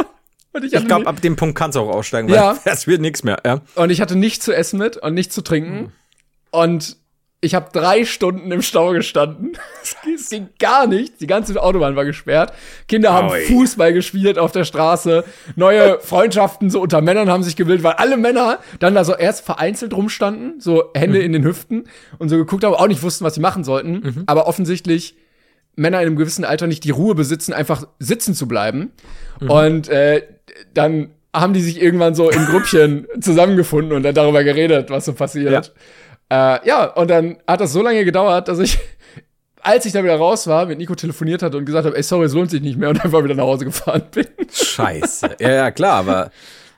Und ich ich glaube, ab dem Punkt kannst du auch aussteigen, weil ja. es wird nichts mehr. Ja. Und ich hatte nichts zu essen mit und nichts zu trinken. Mhm. Und ich habe drei Stunden im Stau gestanden. Es ging gar nichts. Die ganze Autobahn war gesperrt. Kinder haben Oi. Fußball gespielt auf der Straße. Neue Freundschaften so unter Männern haben sich gebildet, weil alle Männer dann da so erst vereinzelt rumstanden, so Hände mhm. in den Hüften und so geguckt haben, auch nicht wussten, was sie machen sollten. Mhm. Aber offensichtlich Männer in einem gewissen Alter nicht die Ruhe besitzen, einfach sitzen zu bleiben. Mhm. Und äh, dann haben die sich irgendwann so in Grüppchen zusammengefunden und dann darüber geredet, was so passiert. Ja. Äh, ja, und dann hat das so lange gedauert, dass ich, als ich da wieder raus war, mit Nico telefoniert hatte und gesagt habe, ey, sorry, es lohnt sich nicht mehr und einfach wieder nach Hause gefahren bin. Scheiße. Ja, ja, klar, aber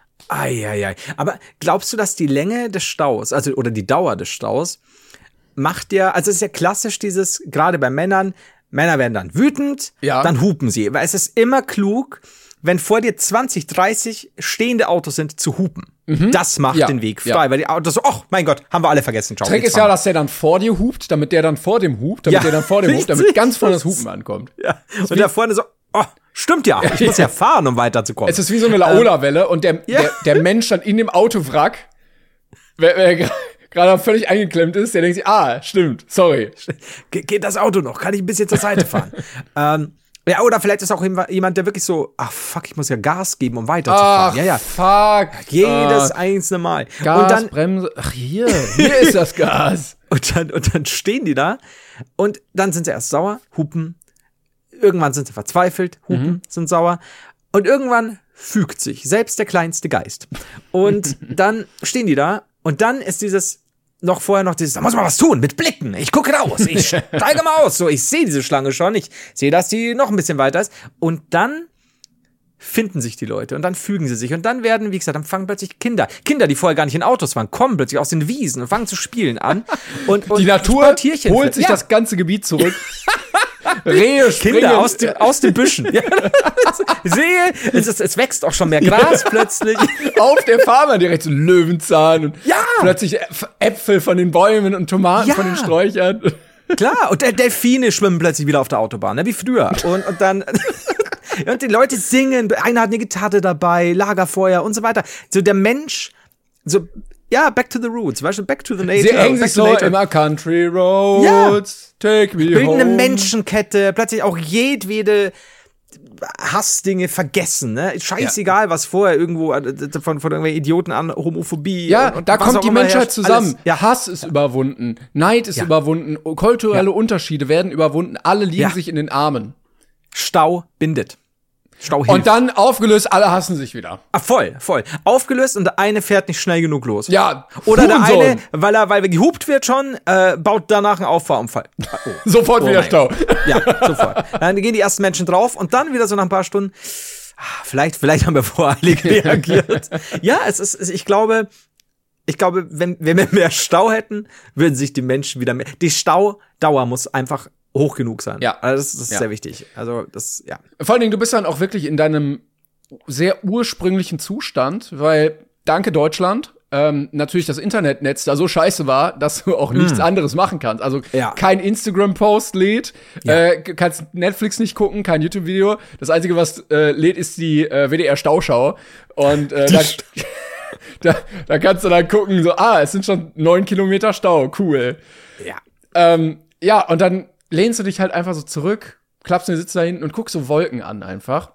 ai, ai, ai. Aber glaubst du, dass die Länge des Staus, also oder die Dauer des Staus, macht ja, also es ist ja klassisch dieses, gerade bei Männern, Männer werden dann wütend, ja. dann hupen sie. Weil es ist immer klug, wenn vor dir zwanzig, dreißig stehende Autos sind, zu hupen. Mhm. Das macht ja. den Weg frei, ja. weil die Autos so, oh mein Gott, haben wir alle vergessen. Ciao, Trick ist ja, dass der dann vor dir hupt, damit der dann vor dem hupt, damit ja, der dann vor dem hupt, damit ganz vorne das Hupen ankommt. Ja. Und da vorne so, oh, stimmt ja, ich muss ja fahren, um weiterzukommen. Es ist wie so eine Laola-Welle und der, ja. der, der Mensch dann in dem Autowrack, wer, wer gerade völlig eingeklemmt ist, der denkt sich, ah, stimmt, sorry. Ge- geht das Auto noch? Kann ich ein bisschen zur Seite fahren? ähm, Ja, oder vielleicht ist auch jemand, der wirklich so, ach fuck, ich muss ja Gas geben, um weiterzufahren. Ach, ja, ja. fuck. Jedes uh, einzelne Mal. Gas, und dann, Bremse, ach hier, hier ist das Gas. Und dann, und dann stehen die da und dann sind sie erst sauer, hupen. Irgendwann sind sie verzweifelt, hupen, mhm. sind sauer. Und irgendwann fügt sich selbst der kleinste Geist. Und dann stehen die da und dann ist dieses noch vorher noch dieses, da muss man was tun, mit Blicken. Ich gucke raus, ich steige mal aus. So, ich sehe diese Schlange schon, ich sehe, dass die noch ein bisschen weiter ist. Und dann finden sich die Leute und dann fügen sie sich. Und dann werden, wie gesagt, dann fangen plötzlich Kinder, Kinder, die vorher gar nicht in Autos waren, kommen plötzlich aus den Wiesen und fangen zu spielen an. Und, und die Natur holt sich ja. das ganze Gebiet zurück. Rehe springen. Kinder aus, dem, aus den Büschen. Ja. Sehe, es, ist, es wächst auch schon mehr Gras plötzlich. Auf der Farbe direkt so Löwenzahn und ja. plötzlich Äpfel von den Bäumen und Tomaten ja. von den Sträuchern. Klar, und Delfine schwimmen plötzlich wieder auf der Autobahn, ne, wie früher. Und, und dann und die Leute singen, einer hat eine Gitarre dabei, Lagerfeuer und so weiter. So der Mensch, so ja, back to the roots, weißt du, back to the nature. Sie hängen sich so immer Country Roads, ja. take me bilden home. Eine Menschenkette, plötzlich auch jedwede Hassdinge vergessen, ne? Scheißegal, ja. was vorher irgendwo von, von irgendwelchen Idioten an Homophobie. Ja, und, und da kommt die Menschheit herrscht, zusammen. Alles, ja. Hass ist überwunden, Neid ist ja. überwunden, kulturelle ja. Unterschiede werden überwunden, alle liegen ja. sich in den Armen. Stau bindet. Stau hilft. Und dann aufgelöst, alle hassen sich wieder. Ah, voll, voll. Aufgelöst und der eine fährt nicht schnell genug los. Ja. Oder der eine, weil er, weil er gehupt wird schon, äh, baut danach einen Auffahrunfall. Oh. Sofort oh wieder Stau. Ja, sofort. Dann gehen die ersten Menschen drauf und dann wieder so nach ein paar Stunden, vielleicht, vielleicht haben wir voreilig reagiert. Ja, es ist, ich glaube, ich glaube, wenn, wenn wir mehr Stau hätten, würden sich die Menschen wieder mehr, die Staudauer muss einfach hoch genug sein. Ja. Also das, das ist ja. sehr wichtig. Also das, ja. Vor allen Dingen, du bist dann auch wirklich in deinem sehr ursprünglichen Zustand, weil, danke Deutschland, ähm, natürlich das Internetnetz da so scheiße war, dass du auch nichts mm. anderes machen kannst. Also ja. kein Instagram-Post lädt, ja. äh, kannst Netflix nicht gucken, kein YouTube-Video. Das Einzige, was äh, lädt, ist die äh, W D R-Stauschau. Und äh, da, da, da kannst du dann gucken, so, ah, es sind schon neun Kilometer Stau, cool. Ja. Ähm, ja, und dann lehnst du dich halt einfach so zurück, klappst den Sitz da hinten und guckst so Wolken an einfach.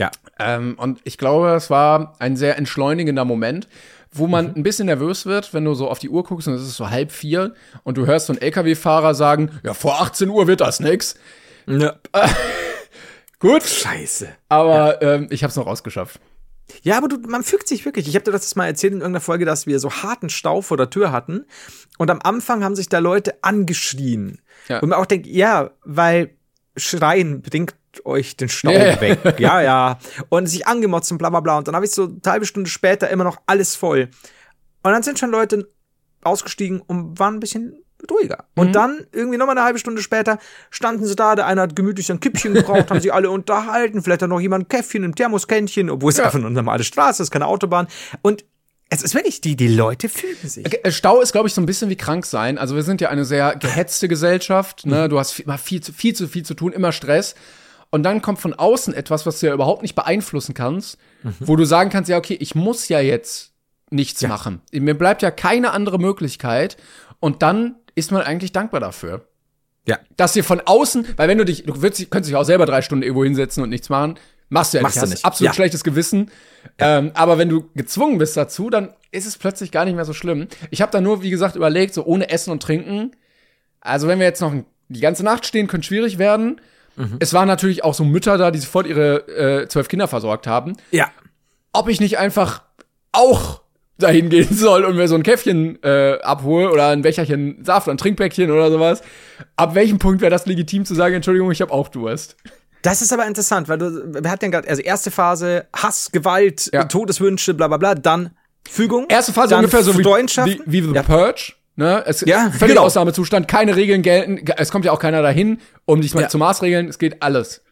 Ja. Ähm, und ich glaube, es war ein sehr entschleunigender Moment, wo man mhm. ein bisschen nervös wird, wenn du so auf die Uhr guckst und es ist so halb vier und du hörst so einen L K W-Fahrer sagen, ja, vor achtzehn Uhr wird das nix. Ja. Äh, gut. Scheiße. Aber ja. ähm, ich hab's noch rausgeschafft. Ja, aber du, man fügt sich wirklich. Ich habe dir das mal erzählt in irgendeiner Folge, dass wir so harten Stau vor der Tür hatten. Und am Anfang haben sich da Leute angeschrien. Ja. Und man auch denkt, ja, weil Schreien bringt euch den Stau yeah. weg. Ja, ja. Und sich angemotzt und bla bla bla. Und dann habe ich so eine halbe Stunde später immer noch alles voll. Und dann sind schon Leute ausgestiegen und waren ein bisschen ruhiger. Und mhm. dann, irgendwie nochmal eine halbe Stunde später, standen sie da, der eine hat gemütlich ein Kippchen gebraucht, haben sie alle unterhalten, vielleicht hat noch jemand ein Käffchen, ein Thermoskännchen, obwohl es ja. einfach eine normale Straße ist, keine Autobahn. Und es ist wirklich, die, die Leute fühlen sich. Stau ist, glaube ich, so ein bisschen wie krank sein. Also wir sind ja eine sehr gehetzte Gesellschaft. Ne? Du hast immer viel zu, viel zu viel zu tun, immer Stress. Und dann kommt von außen etwas, was du ja überhaupt nicht beeinflussen kannst, mhm. wo du sagen kannst, ja, okay, ich muss ja jetzt nichts ja. machen. Mir bleibt ja keine andere Möglichkeit. Und dann ist man eigentlich dankbar dafür. Ja. Dass dir von außen, weil wenn du dich, du würdest, könntest dich auch selber drei Stunden irgendwo hinsetzen und nichts machen, machst du ja Machst nicht. Du hast nicht. absolut ja. schlechtes Gewissen. Ja. Ähm, aber wenn du gezwungen bist dazu, dann ist es plötzlich gar nicht mehr so schlimm. Ich habe da nur, wie gesagt, überlegt, so ohne Essen und Trinken. Also wenn wir jetzt noch die ganze Nacht stehen, könnte schwierig werden. Mhm. Es waren natürlich auch so Mütter da, die sofort ihre äh, zwölf Kinder versorgt haben. Ja. Ob ich nicht einfach auch dahin gehen soll und mir so ein Käffchen äh, abhole oder ein Becherchen Saft oder ein Trinkpäckchen oder sowas. Ab welchem Punkt wäre das legitim zu sagen, Entschuldigung, ich habe auch Durst? Das ist aber interessant, weil du, wir hatten ja gerade, also erste Phase, Hass, Gewalt, ja. Todeswünsche, bla bla bla, dann Fügung. Erste Phase ungefähr so wie, wie, wie The ja. Purge. Ne? Es ja, ist völliger genau. Ausnahmezustand, keine Regeln gelten, es kommt ja auch keiner dahin, um dich mal ja. zu maßregeln, es geht alles.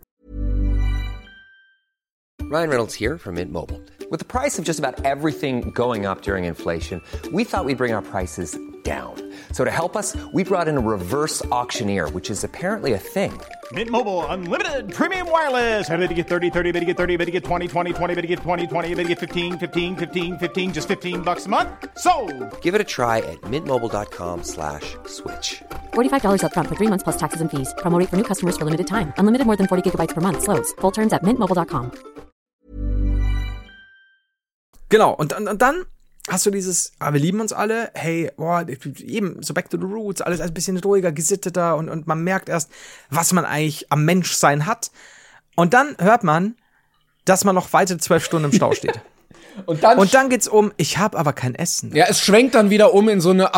Ryan Reynolds here from Mint Mobile. With the price of just about everything going up during inflation, we thought we'd bring our prices down. So to help us, we brought in a reverse auctioneer, which is apparently a thing. Mint Mobile Unlimited Premium Wireless. How to get thirty, thirty, how to get thirty, how to get twenty, twenty, twenty, how to get twenty, twenty, how to get fifteen, fifteen, fifteen, fifteen, just fifteen bucks a month? Sold! Give it a try at mintmobile.com slash switch. forty-five dollars up front for three months plus taxes and fees. Promo rate for new customers for limited time. Unlimited more than forty gigabytes per month. Slows full terms at mint mobile dot com. Genau, und, und, und dann hast du dieses, ah, wir lieben uns alle, hey, boah, eben, so back to the roots, alles ein bisschen ruhiger, gesitteter und, und man merkt erst, was man eigentlich am Menschsein hat. Und dann hört man, dass man noch weitere zwölf Stunden im Stau steht. Und dann, und dann geht's um, ich habe aber kein Essen. Ja, es schwenkt dann wieder um in so eine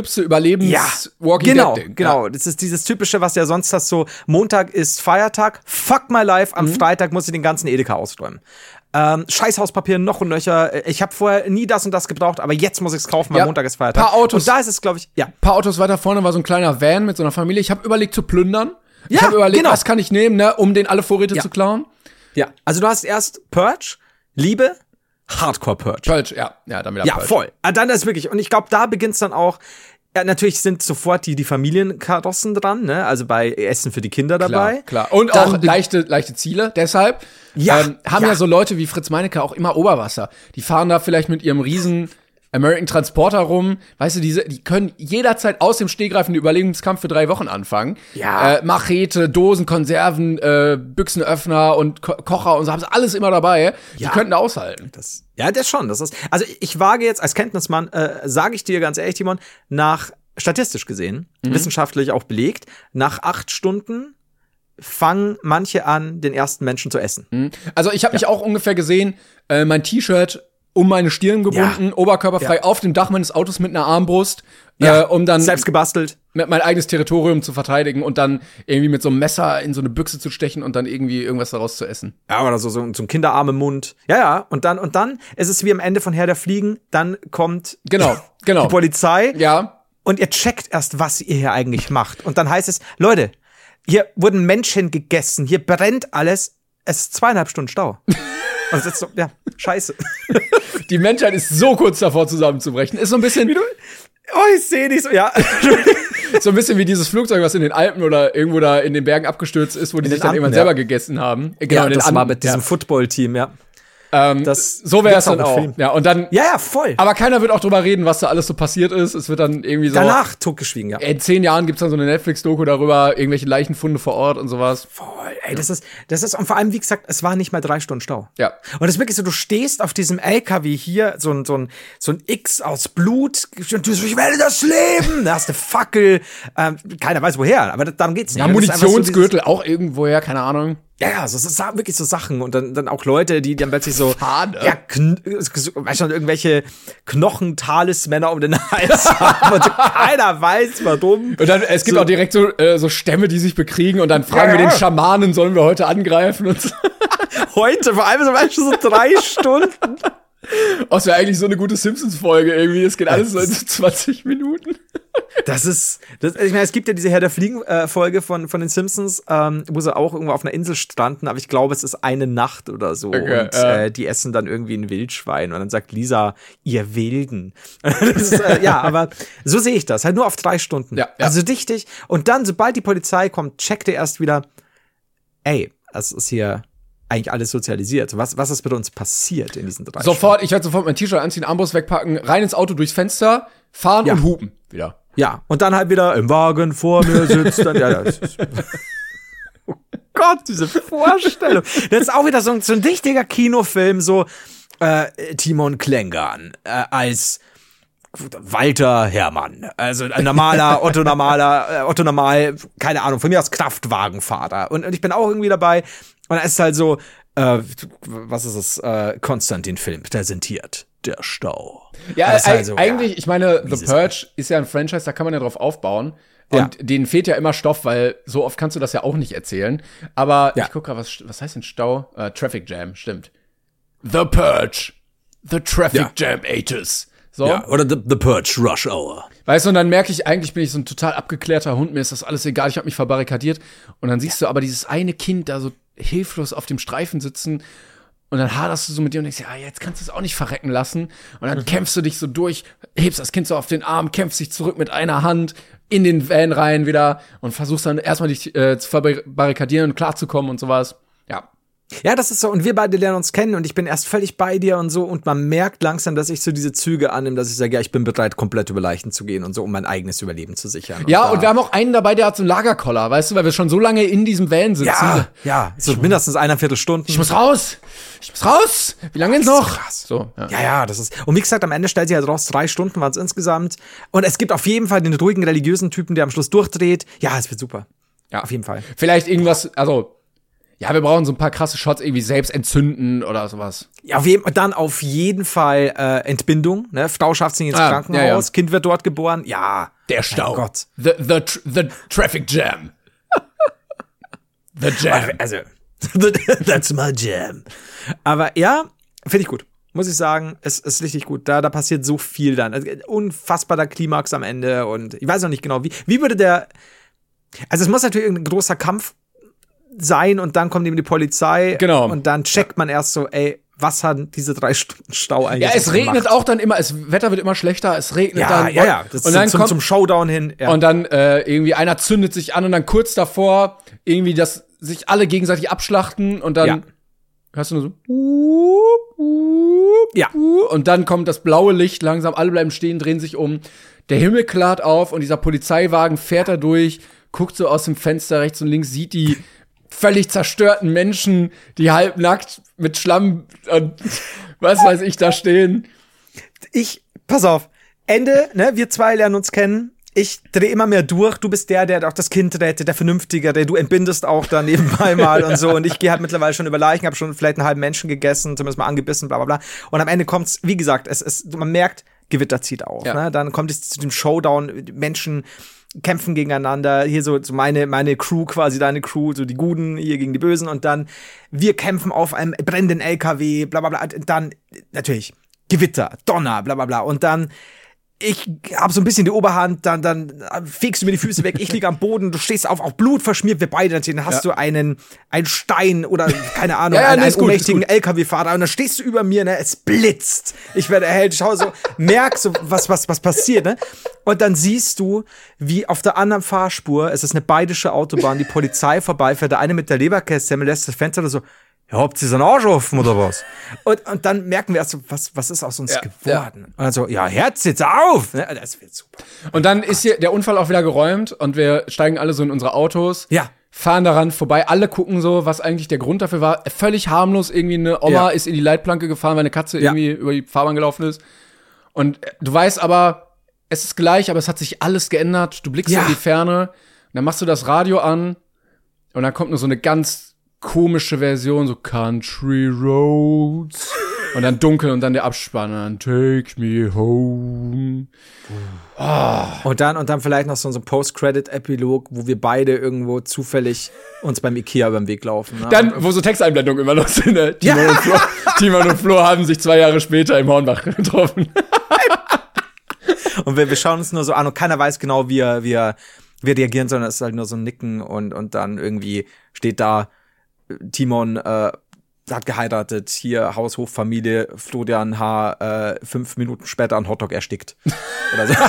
Apokalypse-Überlebens-Walking ja, genau, Dead-Ding. genau. Ja. Das ist dieses Typische, was ja sonst hast, so Montag ist Feiertag, fuck my life, am mhm. Freitag muss ich den ganzen Edeka ausräumen. Ähm, Scheißhauspapier noch und nöcher. Ich habe vorher nie das und das gebraucht, aber jetzt muss ich's kaufen, weil ja, Montag ist Feiertag. Paar Autos, und da ist es, glaube ich, ja. Ein paar Autos weiter vorne war so ein kleiner Van mit so einer Familie. Ich habe überlegt zu plündern. Ich ja, habe überlegt, genau. was kann ich nehmen, ne, um denen alle Vorräte ja. zu klauen. Ja, also du hast erst Purge, Liebe, Hardcore Purge. Purge, ja. Ja, dann wieder Ja, Purge. voll. Ah, dann ist wirklich, und ich glaube, da beginnt's dann auch. Ja, natürlich sind sofort die, die Familienkarossen dran, ne? Also bei Essen für die Kinder dabei. Klar, klar. Und dann auch leichte, leichte Ziele. Deshalb ja, ähm, haben ja. ja so Leute wie Fritz Meinecke auch immer Oberwasser. Die fahren da vielleicht mit ihrem riesen American Transporter rum. Weißt du, diese, die können jederzeit aus dem Stegreif einen Überlebenskampf für drei Wochen anfangen. Ja. Äh, Machete, Dosen, Konserven, äh, Büchsenöffner und Ko- Kocher und so haben sie alles immer dabei. Die ja. könnten da aushalten. Das, ja, das schon. Das ist, also ich wage jetzt als Kenntnismann, äh, sage ich dir ganz ehrlich, Timon, nach statistisch gesehen, mhm. wissenschaftlich auch belegt, nach acht Stunden fangen manche an, den ersten Menschen zu essen. Mhm. Also ich habe ja. mich auch ungefähr gesehen, äh, mein T-Shirt um meine Stirn gebunden, ja. oberkörperfrei ja. auf dem Dach meines Autos mit einer Armbrust, ja. äh, um dann selbst gebastelt, mit mein eigenes Territorium zu verteidigen und dann irgendwie mit so einem Messer in so eine Büchse zu stechen und dann irgendwie irgendwas daraus zu essen. Ja, oder so, so, so ein Kinderarm im Mund. Ja, ja, und dann, und dann ist es wie am Ende von Herr der Fliegen, dann kommt genau, genau. die Polizei. Ja. Und ihr checkt erst, was ihr hier eigentlich macht. Und dann heißt es, Leute, hier wurden Menschen gegessen, hier brennt alles, es ist zweieinhalb Stunden Stau. Und das ist so, ja, scheiße. Die Menschheit ist so kurz davor zusammenzubrechen. Ist so ein bisschen wie du, oh, ich sehe dich so, ja. So ein bisschen wie dieses Flugzeug, was in den Alpen oder irgendwo da in den Bergen abgestürzt ist, wo die in sich dann Anden, irgendwann ja. selber gegessen haben. Genau, ja, das Anden, war mit diesem ja. Football-Team, ja. Ähm, das so wäre es dann auch. Film. Ja, und dann. Ja, ja, voll. Aber keiner wird auch drüber reden, was da alles so passiert ist. Es wird dann irgendwie so. Danach totgeschwiegen, ja. In zehn Jahren gibt's dann so eine Netflix-Doku darüber, irgendwelche Leichenfunde vor Ort und sowas. Voll, ey, das ist, das ist, und vor allem, wie gesagt, es war nicht mal drei Stunden Stau. Ja. Und es ist wirklich so, du stehst auf diesem L K W hier, so ein, so ein, so ein X aus Blut, und du so, ich werde das leben! Da hast du Fackel, ähm, keiner weiß woher, aber darum geht's nicht. Ja, Munitionsgürtel so auch irgendwoher, keine Ahnung. Ja, ja, so, so wirklich so Sachen und dann, dann auch Leute, die dann plötzlich so, Fahne. ja, kn- weißt du, irgendwelche Knochentalismänner um den Hals haben und keiner weiß, warum. Und dann, es gibt so, auch direkt so, äh, so Stämme, die sich bekriegen und dann fragen ja, wir den Schamanen, sollen wir heute angreifen und so. Heute, vor allem so, weißt du, so drei Stunden. Oh, es wäre eigentlich so eine gute Simpsons-Folge irgendwie. Es geht alles so in so zwanzig Minuten. Das ist, das, ich meine, es gibt ja diese Herr der Fliegen-Folge äh, von, von den Simpsons, ähm, wo sie auch irgendwo auf einer Insel standen, aber ich glaube, es ist eine Nacht oder so. Okay, und äh. Äh, die essen dann irgendwie ein Wildschwein und dann sagt Lisa, ihr Wilden. Das ist, äh, ja, aber so sehe ich das, halt nur auf drei Stunden. Ja, ja. Also dichtig. Und dann, sobald die Polizei kommt, checkt er erst wieder, ey, das ist hier eigentlich alles sozialisiert. Was, was ist mit uns passiert in diesen drei Sofort, Stunden? Ich werde sofort mein T-Shirt anziehen, Armbrust wegpacken, rein ins Auto, durchs Fenster, fahren ja. und hupen wieder. Ja, und dann halt wieder im Wagen vor mir sitzt. Dann, ja, das ist oh Gott, diese Vorstellung. Das ist auch wieder so ein, so ein richtiger Kinofilm, so äh, Timon Klängern äh, als Walter Herrmann. Also ein normaler, Otto normaler, äh, Otto normal, keine Ahnung, von mir aus Kraftwagenfahrer. Und, und ich bin auch irgendwie dabei. Und es ist halt so, äh, was ist es, äh, Konstantin-Film präsentiert. Der Stau. Ja, also, eigentlich, ja, ich meine, The Purge ist ja ein Franchise, da kann man ja drauf aufbauen. Und ja. denen fehlt ja immer Stoff, weil so oft kannst du das ja auch nicht erzählen. Aber ja. ich guck grad, was, was heißt denn Stau? Uh, Traffic Jam, stimmt. The Purge. The Traffic ja. Jam ages. So. Ja, oder the, the Purge Rush Hour. Weißt du, und dann merke ich, eigentlich bin ich so ein total abgeklärter Hund, mir ist das alles egal, ich habe mich verbarrikadiert. Und dann siehst ja. du aber dieses eine Kind da so hilflos auf dem Streifen sitzen. Und dann haderst du so mit dir und denkst, ja, jetzt kannst du es auch nicht verrecken lassen. Und dann mhm. kämpfst du dich so durch, hebst das Kind so auf den Arm, kämpfst dich zurück mit einer Hand in den Van rein wieder und versuchst dann erstmal dich äh, zu verbarrikadieren und klarzukommen und sowas. Ja. Ja, das ist so. Und wir beide lernen uns kennen und ich bin erst völlig bei dir und so. Und man merkt langsam, dass ich so diese Züge annehme, dass ich sage, ja, ich bin bereit, komplett über Leichen zu gehen und so, um mein eigenes Überleben zu sichern. Ja, und, und wir haben auch einen dabei, der hat so einen Lagerkoller, weißt du, weil wir schon so lange in diesem Van sitzen. Ja, ja, so mindestens eineinviertel Stunden. Ich muss raus! Ich muss raus! Wie lange denn noch? Krass. So, ja. ja, ja, das ist. Und wie gesagt, am Ende stellt sich halt raus, drei Stunden waren es insgesamt. Und es gibt auf jeden Fall den ruhigen religiösen Typen, der am Schluss durchdreht. Ja, es wird super. Ja, auf jeden Fall. Vielleicht irgendwas, also. Ja, wir brauchen so ein paar krasse Shots, irgendwie selbst entzünden oder sowas. Ja, auf jeden, dann auf jeden Fall äh, Entbindung. Ne? Frau schafft sich ins ah, Krankenhaus, ja, ja. Kind wird dort geboren. Ja. Der Stau. Oh Gott. The, the, the Traffic Jam. The Jam. Also, that's my jam. Aber ja, finde ich gut. Muss ich sagen, es ist richtig gut. Da, da passiert so viel dann. Also, unfassbarer Klimax am Ende und ich weiß noch nicht genau, wie, wie würde der, also es muss natürlich ein großer Kampf sein und dann kommt eben die Polizei. Genau. Und dann checkt man erst so, ey, was hat diese drei Stunden Stau eigentlich Ja, es regnet gemacht? Auch dann immer, das Wetter wird immer schlechter, es regnet ja, dann. Ja, ja, das und dann zum, kommt, zum Showdown hin. Ja. Und dann äh, irgendwie einer zündet sich an und dann kurz davor irgendwie, dass sich alle gegenseitig abschlachten und dann ja. hörst du nur so ja. und dann kommt das blaue Licht langsam, alle bleiben stehen, drehen sich um, der Himmel klart auf und dieser Polizeiwagen fährt da durch, guckt so aus dem Fenster rechts und links, sieht die völlig zerstörten Menschen, die halbnackt mit Schlamm und was weiß ich da stehen. Ich, pass auf, Ende, ne, wir zwei lernen uns kennen. Ich drehe immer mehr durch. Du bist der, der auch das Kind rettet, der Vernünftigere. Du entbindest auch da nebenbei mal und so. Und ich gehe halt mittlerweile schon über Leichen, habe schon vielleicht einen halben Menschen gegessen, zumindest mal angebissen, bla bla bla. Und am Ende kommt's, wie gesagt, es ist, man merkt, Gewitter zieht auf. Ja. Ne? Dann kommt es zu dem Showdown, Menschen kämpfen gegeneinander, hier so, so meine, meine Crew quasi, deine Crew, so die Guten hier gegen die Bösen und dann wir kämpfen auf einem brennenden L K W, bla bla bla, dann natürlich Gewitter, Donner, bla bla bla und dann ich hab so ein bisschen die Oberhand, dann, dann fegst du mir die Füße weg, ich liege am Boden, du stehst auf, auch Blut verschmiert, wir beide, dann hast ja. du einen, einen Stein oder, keine Ahnung, ja, ja, einen, einen gut, ohnmächtigen L K W-Fahrer und dann stehst du über mir, ne, es blitzt, ich werde erhellt, ich schau so, merk so, was, was, was passiert, ne, und dann siehst du, wie auf der anderen Fahrspur, es ist eine bayerische Autobahn, die Polizei vorbeifährt, der eine mit der Leberkässemmel lässt das Fenster so, ja, habt ihr so einen Arsch offen oder was? und, und dann merken wir erst so, was, was ist aus uns ja, geworden? Ja. Und dann so, ja, Herz jetzt auf! Ne? Das wird super. Und dann ist hier der Unfall auch wieder geräumt und wir steigen alle so in unsere Autos. Ja. Fahren daran vorbei, alle gucken so, was eigentlich der Grund dafür war. Völlig harmlos, irgendwie eine Oma ja. ist in die Leitplanke gefahren, weil eine Katze ja. irgendwie über die Fahrbahn gelaufen ist. Und du weißt aber, es ist gleich, aber es hat sich alles geändert. Du blickst ja. in die Ferne, und dann machst du das Radio an und dann kommt nur so eine ganz komische Version, so Country Roads. Und dann dunkel und dann der Abspann, dann Take Me Home. Oh. Und dann und dann vielleicht noch so ein Post-Credit-Epilog, wo wir beide irgendwo zufällig uns beim Ikea über den Weg laufen. Ne? Dann, wo so Texteinblendungen immer noch sind. Ne? Timon, ja. und Flo, Timon und Flo haben sich zwei Jahre später im Hornbach getroffen. Und wir, wir schauen uns nur so an und keiner weiß genau, wie er, wie er, wie er reagieren soll. Es ist halt nur so ein Nicken und, und dann irgendwie steht da Timon, äh, hat geheiratet, hier Haus, Hof, Familie, Florian H. Äh, fünf Minuten später an Hotdog erstickt. Oder so.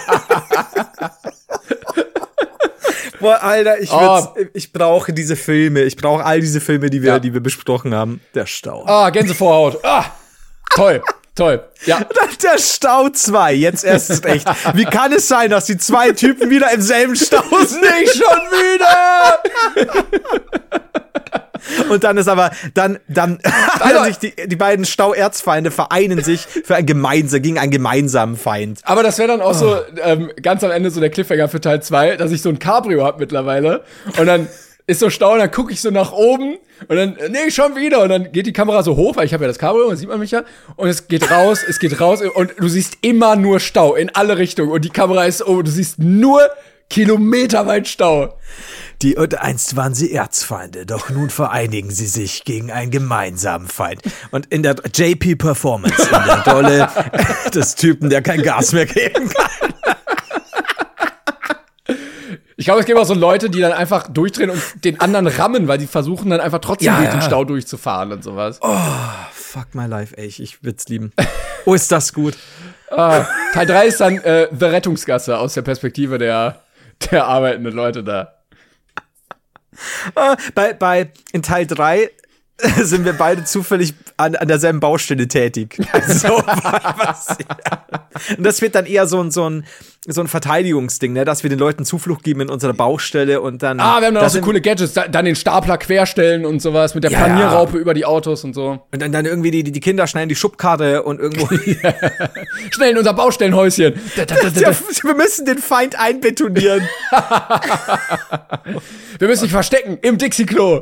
Boah, Alter, ich, oh. ich brauche diese Filme. Ich brauche all diese Filme, die wir, ja. die wir besprochen haben. Der Stau. Ah, Gänsevorhaut. Ah, toll. Toll, ja. Der Stau zwei, jetzt erst recht. Wie kann es sein, dass die zwei Typen wieder im selben Stau sind? Nicht schon wieder! Und dann ist aber, dann, dann, also, sich die, die beiden Stauerzfeinde vereinen sich für ein gemeinsam, gegen einen gemeinsamen Feind. Aber das wäre dann auch oh. so, ähm, ganz am Ende so der Cliffhanger für Teil zwei, dass ich so ein Cabrio hab mittlerweile. Und dann ist so Stau und dann gucke ich so nach oben und dann, nee, schon wieder. Und dann geht die Kamera so hoch, weil ich habe ja das Cabrio, dann sieht man mich ja. Und es geht raus, es geht raus und du siehst immer nur Stau in alle Richtungen. Und die Kamera ist, oh, du siehst nur kilometerweit Stau. Die und einst waren sie Erzfeinde, doch nun vereinigen sie sich gegen einen gemeinsamen Feind. Und in der J P Performance, in der Dolle des Typen, der kein Gas mehr geben kann. Ich glaube, es gibt auch so Leute, die dann einfach durchdrehen und den anderen rammen, weil die versuchen dann einfach trotzdem ja, durch ja. den Stau durchzufahren und sowas. Oh, fuck my life, ey, ich würd's lieben. Oh, ist das gut. Ah, Teil drei ist dann äh, The Rettungsgasse aus der Perspektive der, der arbeitenden Leute da. Ah, bei, bei, in Teil drei sind wir beide zufällig an, an derselben Baustelle tätig. Also, was, ja. Und das wird dann eher so ein, so ein, so ein Verteidigungsding, ne, dass wir den Leuten Zuflucht geben in unserer Baustelle und dann. Ah, wir haben dann auch so coole Gadgets, dann den Stapler querstellen und sowas mit der ja, Planierraupe ja. über die Autos und so. Und dann, dann irgendwie die, die Kinder schneiden die Schubkarre und irgendwo. Schnell in unser Baustellenhäuschen. Ja, wir müssen den Feind einbetonieren. Wir müssen dich verstecken im Dixie-Klo.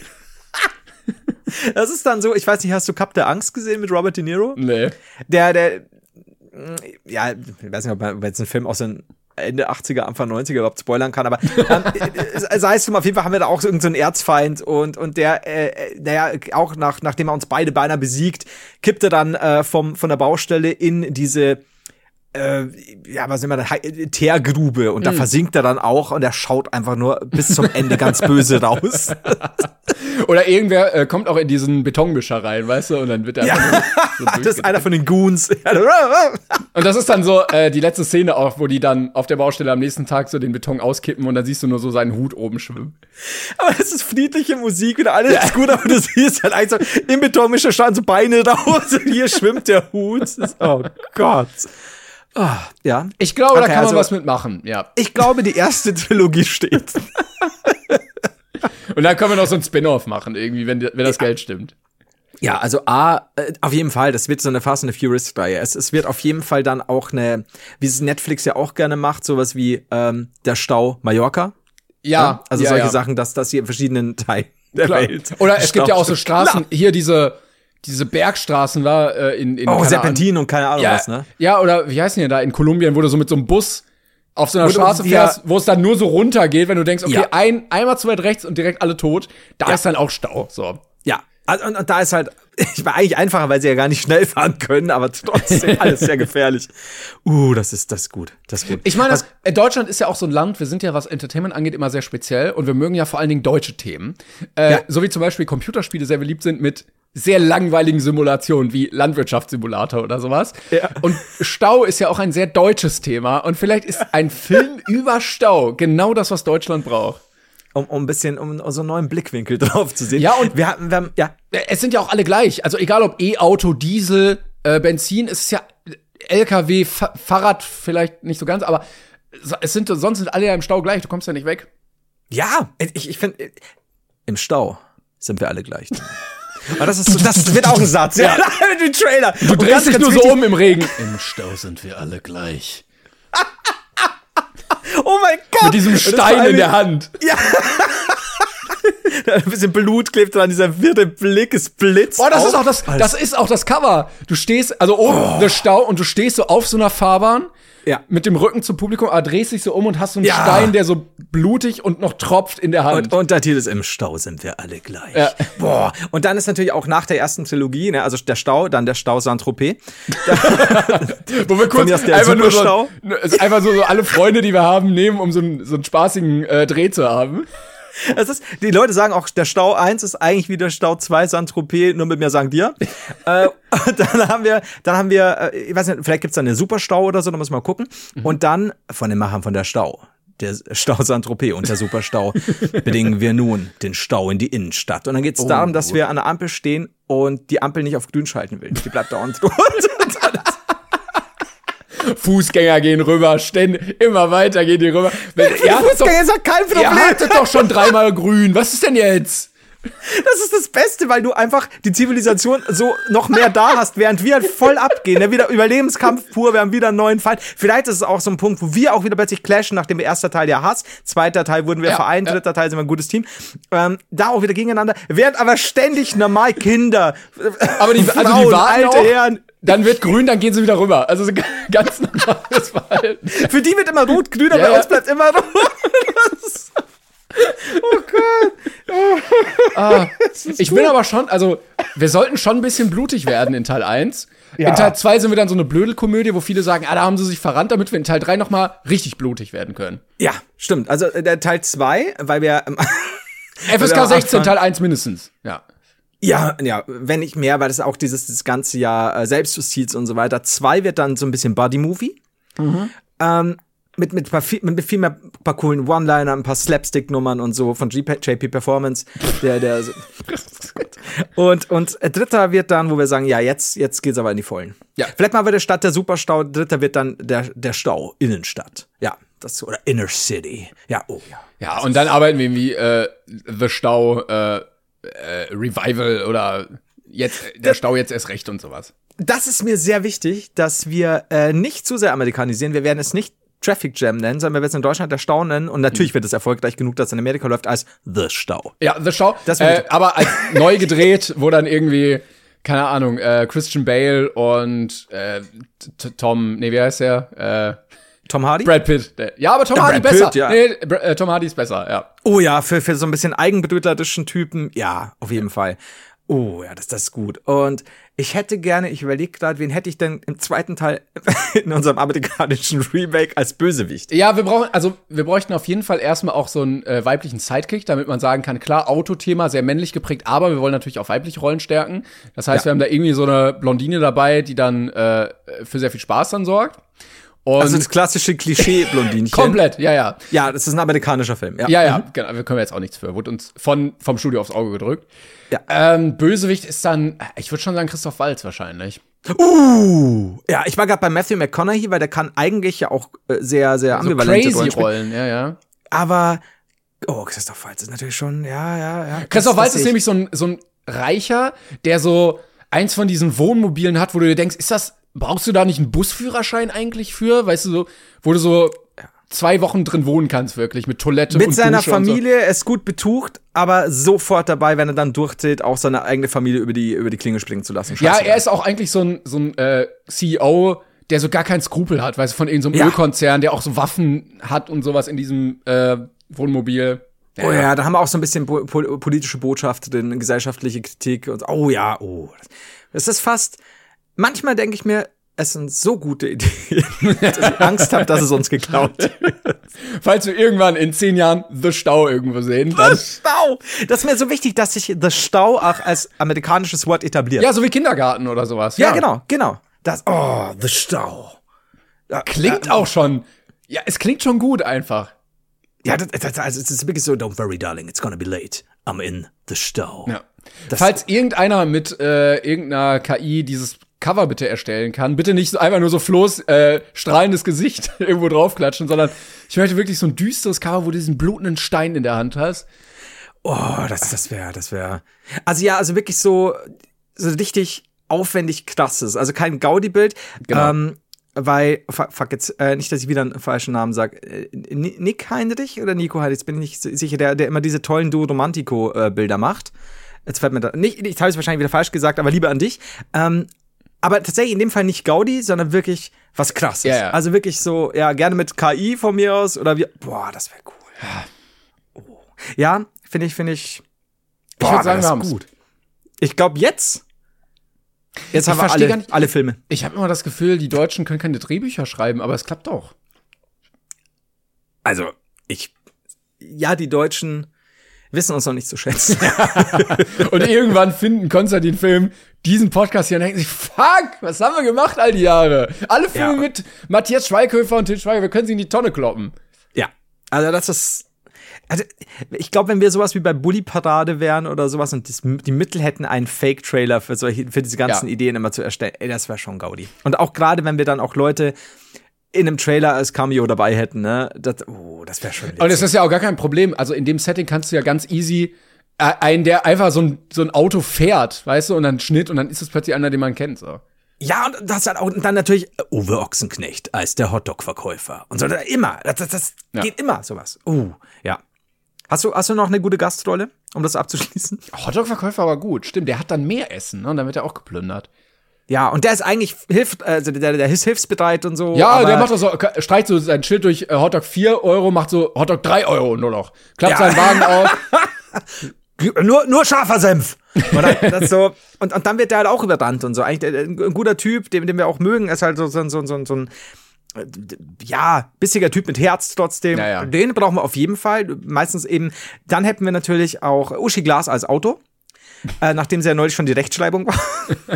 Das ist dann so, ich weiß nicht, hast du Cup der Angst gesehen mit Robert De Niro? Nee. Der, der, ja, ich weiß nicht, ob man jetzt einen Film aus den Ende achtziger, Anfang neunziger überhaupt spoilern kann, aber ähm, sei es drum, auf jeden Fall haben wir da auch so irgendeinen so Erzfeind und, und der, äh, naja, auch nach, nachdem er uns beide beinahe besiegt, kippt er dann äh, vom, von der Baustelle in diese Äh, ja, was immer, Teergrube und mm. da versinkt er dann auch und er schaut einfach nur bis zum Ende ganz böse raus. Oder irgendwer äh, kommt auch in diesen Betonmischer rein, weißt du, und dann wird er ja. einfach so das ist einer von den Goons. Und das ist dann so äh, die letzte Szene auch, wo die dann auf der Baustelle am nächsten Tag so den Beton auskippen und dann siehst du nur so seinen Hut oben schwimmen. Aber es ist friedliche Musik und alles ja. ist gut, aber du siehst halt einfach so, im Betonmischer schauen so Beine raus und hier schwimmt der Hut. Oh Gott. Oh, ja. Ich glaube, okay, da kann man also, was mitmachen, ja. Ich glaube, die erste Trilogie steht. Und dann können wir noch so ein Spin-off machen, irgendwie, wenn, wenn das ja. Geld stimmt. Ja, also A, äh, auf jeden Fall, das wird so eine Fast and the Furious-Reihe. Es, es wird auf jeden Fall dann auch eine, wie es Netflix ja auch gerne macht, sowas wie ähm, der Stau Mallorca. Ja. ja also ja, solche ja. Sachen, dass das hier in verschiedenen Teilen der Klar. Welt. Oder es gibt ja auch so Straßen, Klar. hier diese diese Bergstraßen da äh, in, in Oh, Serpentin und keine Ahnung ja, was, ne? Ja, oder wie heißen die da in Kolumbien, wo du so mit so einem Bus auf so einer wo Straße du, fährst, ja. wo es dann nur so runter geht, wenn du denkst, okay, ja. ein einmal zu weit rechts und direkt alle tot, da ja. ist dann auch Stau, so. Ja, und, und da ist halt, ich war eigentlich einfacher, weil sie ja gar nicht schnell fahren können, aber trotzdem alles sehr gefährlich. Uh, das ist, das ist gut, das ist gut. Ich meine, was, Deutschland ist ja auch so ein Land, wir sind ja, was Entertainment angeht, immer sehr speziell und wir mögen ja vor allen Dingen deutsche Themen. Äh, ja. So wie zum Beispiel Computerspiele sehr beliebt sind mit sehr langweiligen Simulationen wie Landwirtschaftssimulator oder sowas. Ja. Und Stau ist ja auch ein sehr deutsches Thema und vielleicht ist ein Film über Stau genau das, was Deutschland braucht. Um, um ein bisschen, um so einen neuen Blickwinkel drauf zu sehen. Ja, und wir hatten, wir haben, ja. Es sind ja auch alle gleich. Also egal ob E-Auto, Diesel, äh, Benzin, es ist ja L K W, Fa- Fahrrad vielleicht nicht so ganz, aber es sind sonst sind alle ja im Stau gleich. Du kommst ja nicht weg. Ja, ich, ich finde, im Stau sind wir alle gleich. Aber das, ist, das wird auch ein Satz. Ja, mit dem Trailer. Du Und drehst dich nur so um im Regen. Im Stau sind wir alle gleich. Oh mein Gott. Mit diesem Stein in der Hand. Ja. Ein bisschen Blut klebt dran, dieser wirre Blick, es blitzt. Boah, das auf. ist auch das, das ist auch das Cover. Du stehst, also oben oh. der Stau und du stehst so auf so einer Fahrbahn. Ja. Mit dem Rücken zum Publikum, aber drehst dich so um und hast so einen ja. Stein, der so blutig und noch tropft in der Hand. Und, und der Titel ist Im Stau sind wir alle gleich. Ja. Boah. Und dann ist natürlich auch nach der ersten Trilogie, ne, also der Stau, dann der Stau Saint-Tropez. Wo wir kurz einfach nur so, einfach so, so alle Freunde, die wir haben, nehmen, um so einen, so einen spaßigen äh, Dreh zu haben. Es ist, die Leute sagen auch, der Stau eins ist eigentlich wie der Stau zwei Saint-Tropez, nur mit mehr Sankt Dir. äh, dann haben wir, dann haben wir, äh, ich weiß nicht, vielleicht gibt's da eine Superstau oder so, da müssen wir mal gucken. Mhm. Und dann von den Machern von der Stau, der Stau Saint-Tropez und der Superstau, bedingen wir nun den Stau in die Innenstadt. Und dann geht's oh. darum, dass wir an der Ampel stehen und die Ampel nicht auf grün schalten will. Die bleibt dauernd rot. Fußgänger gehen rüber, ständig, immer weiter gehen die rüber. Ja, Fußgänger ist doch kein Problem. Ihr hattet doch schon dreimal grün. Was ist denn jetzt? Das ist das Beste, weil du einfach die Zivilisation so noch mehr da hast, während wir halt voll abgehen. Ne? Wieder Überlebenskampf pur, wir haben wieder einen neuen Fall. Vielleicht ist es auch so ein Punkt, wo wir auch wieder plötzlich clashen, nachdem der erste Teil ja Hass, zweiter Teil wurden wir ja, vereint, ja. dritter Teil sind wir ein gutes Team. Ähm, da auch wieder gegeneinander, während aber ständig normal Kinder, aber die, Frauen, also die alte auch, Herren, dann wird grün, dann gehen sie wieder rüber. Also so ganz normales Verhalten. Für die wird immer rot, grün, aber ja, bei uns bleibt immer rot. Oh Gott. Oh. Ah, ich bin aber schon, also wir sollten schon ein bisschen blutig werden in Teil eins. Ja. In Teil zwei sind wir dann so eine Blödelkomödie, wo viele sagen, ah, da haben sie sich verrannt, damit wir in Teil drei nochmal richtig blutig werden können. Ja, stimmt. Also der Teil zwei, weil wir ähm, F S K sechzehn, Teil eins mindestens, ja. Ja, ja, wenn nicht mehr, weil das auch dieses das ganze Jahr äh, Selbstjustiz und so weiter. Zwei wird dann so ein bisschen Buddy-Movie. Mhm. Ähm, mit, mit, mit, mit viel mehr paar coolen One-Liner, ein paar Slapstick-Nummern und so von J P Performance. Der, der so. Und, und äh, dritter wird dann, wo wir sagen, ja, jetzt, jetzt geht's aber in die Vollen. Ja. Vielleicht mal wieder statt der Superstau, dritter wird dann der, der Stau, Innenstadt. Ja, das, oder Inner City. Ja, oh ja. Ja, und dann arbeiten wir wie äh, The Stau, äh, Äh, Revival oder jetzt der Stau jetzt erst recht und sowas. Das ist mir sehr wichtig, dass wir äh, nicht zu sehr amerikanisieren. Wir werden es nicht Traffic Jam nennen, sondern wir werden es in Deutschland der Stau nennen. Und natürlich wird es erfolgreich genug, dass es in Amerika läuft als The Stau. Ja, The Stau. Das äh, aber als neu gedreht, wo dann irgendwie, keine Ahnung, äh, Christian Bale und äh, Tom, nee, wie heißt der? Äh, Tom Hardy? Brad Pitt. Ja, aber Tom ja, Hardy Brad besser. Pitt, ja. Nee, äh, Tom Hardy ist besser, ja. Oh ja, für, für so ein bisschen eigenbrötlerischen Typen, ja, auf jeden ja. Fall. Oh ja, das, das ist gut. Und ich hätte gerne, ich überlege gerade, wen hätte ich denn im zweiten Teil in unserem amerikanischen Remake als Bösewicht? Ja, wir brauchen, also wir bräuchten auf jeden Fall erstmal auch so einen äh, weiblichen Sidekick, damit man sagen kann, klar, Autothema, sehr männlich geprägt, aber wir wollen natürlich auch weibliche Rollen stärken. Das heißt, ja. wir haben da irgendwie so eine Blondine dabei, die dann äh, für sehr viel Spaß dann sorgt. Und also das klassische Klischee-Blondinchen. Komplett, ja, ja. Ja, das ist ein amerikanischer Film. Ja, ja, ja, mhm. genau. Wir können jetzt auch nichts für. Wurde uns von vom Studio aufs Auge gedrückt. Ja. Ähm, Bösewicht ist dann, ich würde schon sagen, Christoph Waltz wahrscheinlich. Uh, ja, ich war gerade bei Matthew McConaughey, weil der kann eigentlich ja auch äh, sehr, sehr ambivalente so crazy Rollen, ja, ja. Aber, oh, Christoph Waltz ist natürlich schon, ja, ja, ja. Christoph Waltz ist nämlich so ein, so ein Reicher, der so eins von diesen Wohnmobilen hat, wo du dir denkst, ist das brauchst du da nicht einen Busführerschein eigentlich für? Weißt du, so, wo du so zwei Wochen drin wohnen kannst, wirklich, mit Toilette mit und seiner Dusche Familie, und so. ist gut betucht, aber sofort dabei, wenn er dann durchdreht, auch seine eigene Familie über die, über die Klinge springen zu lassen. Scheiße, ja, er ist auch eigentlich so ein, so ein äh, C E O, der so gar keinen Skrupel hat, weißt du, von irgendeinem so ja. Ölkonzern, der auch so Waffen hat und sowas in diesem äh, Wohnmobil. Ja, oh ja, da haben wir auch so ein bisschen po- politische Botschaft drin, gesellschaftliche Kritik und oh ja, oh. Es ist fast, manchmal denke ich mir, es sind so gute Ideen, dass ich Angst habe, dass es uns geklaut wird. Falls wir irgendwann in zehn Jahren The Stau irgendwo sehen. The Stau! Das ist mir so wichtig, dass sich The Stau auch als amerikanisches Wort etabliert. Ja, so wie Kindergarten oder sowas. Ja, ja genau, genau. Das, oh, The Stau. Ja, klingt äh, auch schon, ja, es klingt schon gut einfach. Ja, das, das, also es ist wirklich so, don't worry, darling, it's gonna be late. I'm in the Stau. Ja. Falls irgendeiner mit äh, irgendeiner K I dieses Cover bitte erstellen kann, bitte nicht so einfach nur so Flo's äh, strahlendes Gesicht irgendwo draufklatschen, sondern ich möchte wirklich so ein düsteres Cover, wo du diesen blutenden Stein in der Hand hast. Oh, das, das wäre, das wäre. Also ja, also wirklich so, so richtig aufwendig krasses. Also kein Gaudi-Bild. Genau. Ähm, weil, fuck jetzt, äh, nicht, dass ich wieder einen falschen Namen sage. Äh, Nick Heinrich oder Nico Heinrich? Jetzt bin ich nicht sicher, der, der immer diese tollen Duo Romantico-Bilder macht. Jetzt fällt mir da, nicht, ich habe es wahrscheinlich wieder falsch gesagt, aber lieber an dich. Ähm, aber tatsächlich in dem Fall nicht Gaudi, sondern wirklich was Krasses. Ja, ja. Also wirklich so, ja, gerne mit K I von mir aus oder wie, boah, das wäre cool. Oh. Ja, finde ich, finde ich, boah, ich würde sagen, wir haben's. Gut. Ich glaube jetzt, jetzt ich haben wir alle, gar nicht, alle Filme. Ich habe immer das Gefühl, die Deutschen können keine Drehbücher schreiben, aber es klappt doch. Also, ich, ja, die Deutschen wissen uns noch nicht zu schätzen. Und irgendwann finden Konstantin-Film diesen Podcast hier und denken sich, fuck, was haben wir gemacht all die Jahre? Alle Filme ja. mit Matthias Schweighöfer und Til Schweiger, wir können sie in die Tonne kloppen. Ja, also das ist, also ich glaube, wenn wir sowas wie bei Bully Parade wären oder sowas und das, die Mittel hätten, einen Fake-Trailer für solche, für diese ganzen ja. Ideen immer zu erstellen, ey, das wäre schon Gaudi. Und auch gerade, wenn wir dann auch Leute in einem Trailer als Cameo dabei hätten, ne? Das, oh, das wäre schon witzig. Und das ist ja auch gar kein Problem. Also in dem Setting kannst du ja ganz easy äh, einen, der einfach so ein, so ein Auto fährt, weißt du, und dann Schnitt und dann ist es plötzlich einer, den man kennt, so. Ja, und das hat auch und dann natürlich Uwe Ochsenknecht als der Hotdog-Verkäufer. Und so, immer. Das, das, das ja. geht immer, sowas. Uh, ja. Hast du, hast du noch eine gute Gastrolle, um das abzuschließen? Hotdog-Verkäufer war gut, stimmt. Der hat dann mehr Essen, ne? Und dann wird er auch geplündert. Ja, und der ist eigentlich hilft, also der, der ist hilfsbereit und so. Ja, der macht doch so, streicht so sein Schild durch äh, Hotdog vier Euro, macht so Hotdog drei Euro nur noch. Klappt ja. seinen Wagen auf. nur, nur scharfer Senf. Und dann, das so, und, und dann wird der halt auch überrannt und so. Eigentlich ein, ein guter Typ, den, den wir auch mögen, ist halt so, so, so, so, so ein, ja, bissiger Typ mit Herz trotzdem. Ja, ja. Den brauchen wir auf jeden Fall. Meistens eben, dann hätten wir natürlich auch Uschi Glas als Auto. Äh, nachdem sie ja neulich schon die Rechtschreibung war.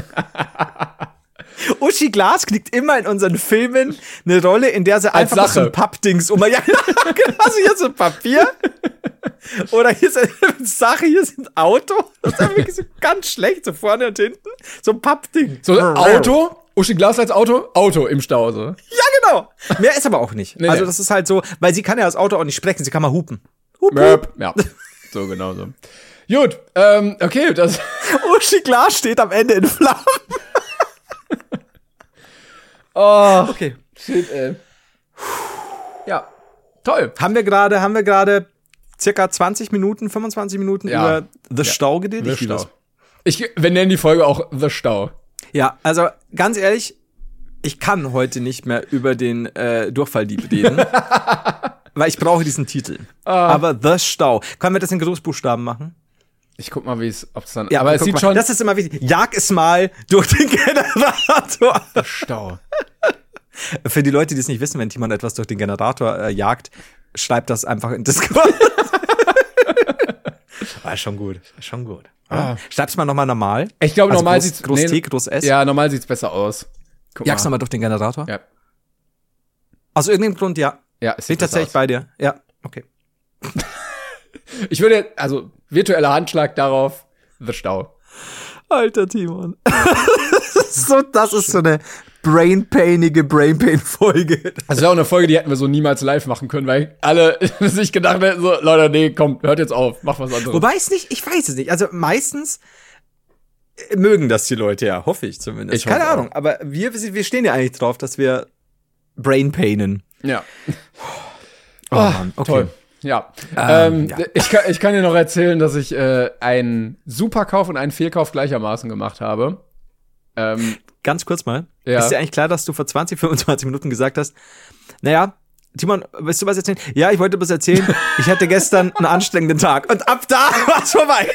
Uschi Glas kriegt immer in unseren Filmen eine Rolle, in der sie als einfach Sache. so ein Pappdings um. Ja, also hier so ein Papier. Oder hier ist eine Sache, hier ist ein Auto. Das ist wirklich so ganz schlecht, so vorne und hinten. So ein Pappding. So ein Auto, Uschi Glas als Auto, Auto im Stau. So. Ja, genau. Mehr ist aber auch nicht. Nee, also das ist halt so, weil sie kann ja das Auto auch nicht sprechen, sie kann mal hupen. Hup, hup. Ja, so genau so. Gut, ähm, okay, das. Uschi Glas steht am Ende in Flammen. Oh, okay. Shit, ey. Ja, toll. Haben wir gerade, haben wir gerade circa zwanzig Minuten, fünfundzwanzig Minuten ja. über The ja. Stau geredet? The Stau. Ich, wir nennen die Folge auch The Stau. Ja, also ganz ehrlich, ich kann heute nicht mehr über den äh, Durchfalldieb reden. Weil ich brauche diesen Titel. Ah. Aber The Stau. Können wir das in Großbuchstaben machen? Ich guck mal, wie es, ob es dann. Ja, aber es sieht mal, schon. Das ist immer wichtig. Jag es mal durch den Generator. Der Stau. Für die Leute, die es nicht wissen, wenn Timon etwas durch den Generator äh, jagt, schreibt das einfach in Discord. War schon gut. Schon gut. Ah. Schreib's mal nochmal normal. Ich glaube, also normal groß, sieht's. Groß nee, T, Groß S. Ja, normal sieht's besser aus. Guck Jagst nochmal durch den Generator? Ja. Aus irgendeinem Grund, ja. Ja, es sieht tatsächlich aus. Bei dir. Ja, okay. Ich würde, also, virtueller Handschlag darauf, The Stau. Alter Timon. so, das ist so eine brainpainige Brainpain-Folge. Also, wäre auch eine Folge, die hätten wir so niemals live machen können, weil alle sich gedacht hätten, so, Leute, nee, komm, hört jetzt auf, mach was anderes. Wobei es nicht, ich weiß es nicht. Also, meistens mögen das die Leute ja, hoffe ich zumindest. Ich Keine hoffe Ahnung, aber wir, wir stehen ja eigentlich drauf, dass wir brainpainen. Ja. Oh, Mann, okay. Toll. Ja. Ähm, ähm, ja. Ich, kann, ich kann dir noch erzählen, dass ich äh, einen Superkauf und einen Fehlkauf gleichermaßen gemacht habe. Ähm, Ganz kurz mal. Ja. Ist dir eigentlich klar, dass du vor zwanzig, fünfundzwanzig Minuten gesagt hast, naja, Timon, willst du was erzählen? Ja, ich wollte was erzählen. Ich hatte gestern einen anstrengenden Tag. Und ab da war's vorbei.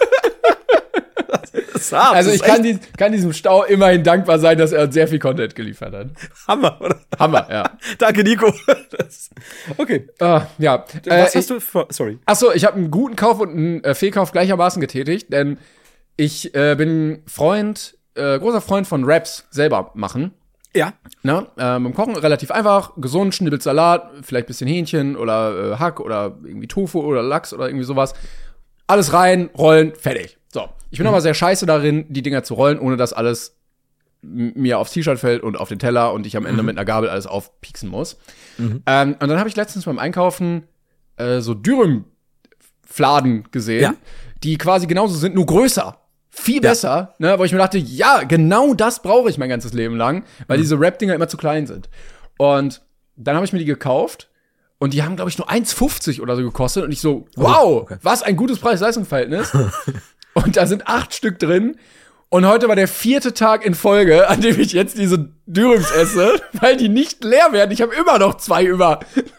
Hart, also ich kann, die, kann diesem Stau immerhin dankbar sein, dass er uns sehr viel Content geliefert hat. Hammer, oder? Hammer, ja. Danke, Nico. Das, okay. Uh, ja. Was äh, hast ich, du vor? Sorry. Achso, ich habe einen guten Kauf und einen äh, Fehlkauf gleichermaßen getätigt, denn ich äh, bin Freund, äh, großer Freund von Wraps selber machen. Ja. Na, äh, beim Kochen relativ einfach, gesund, schnibbelt Salat, vielleicht ein bisschen Hähnchen oder äh, Hack oder irgendwie Tofu oder Lachs oder irgendwie sowas. alles rein, rollen, fertig. So, ich bin mhm. aber sehr scheiße darin, die Dinger zu rollen, ohne dass alles mir aufs T-Shirt fällt und auf den Teller und ich am Ende mhm. mit einer Gabel alles aufpieksen muss. Mhm. Ähm, und dann habe ich letztens beim Einkaufen äh, so Dürüm-Fladen gesehen, ja. die quasi genauso sind, nur größer. Viel besser, ja. ne, wo ich mir dachte, ja, genau das brauche ich mein ganzes Leben lang, weil mhm. diese Rap-Dinger immer zu klein sind. Und dann habe ich mir die gekauft und die haben, glaube ich, nur eins fünfzig oder so gekostet und ich so, wow, oh, okay. was ein gutes Preis-Leistungs-Verhältnis. Und da sind acht Stück drin. Und heute war der vierte Tag in Folge, an dem ich jetzt diese Dürüms esse, weil die nicht leer werden. Ich habe immer noch zwei über.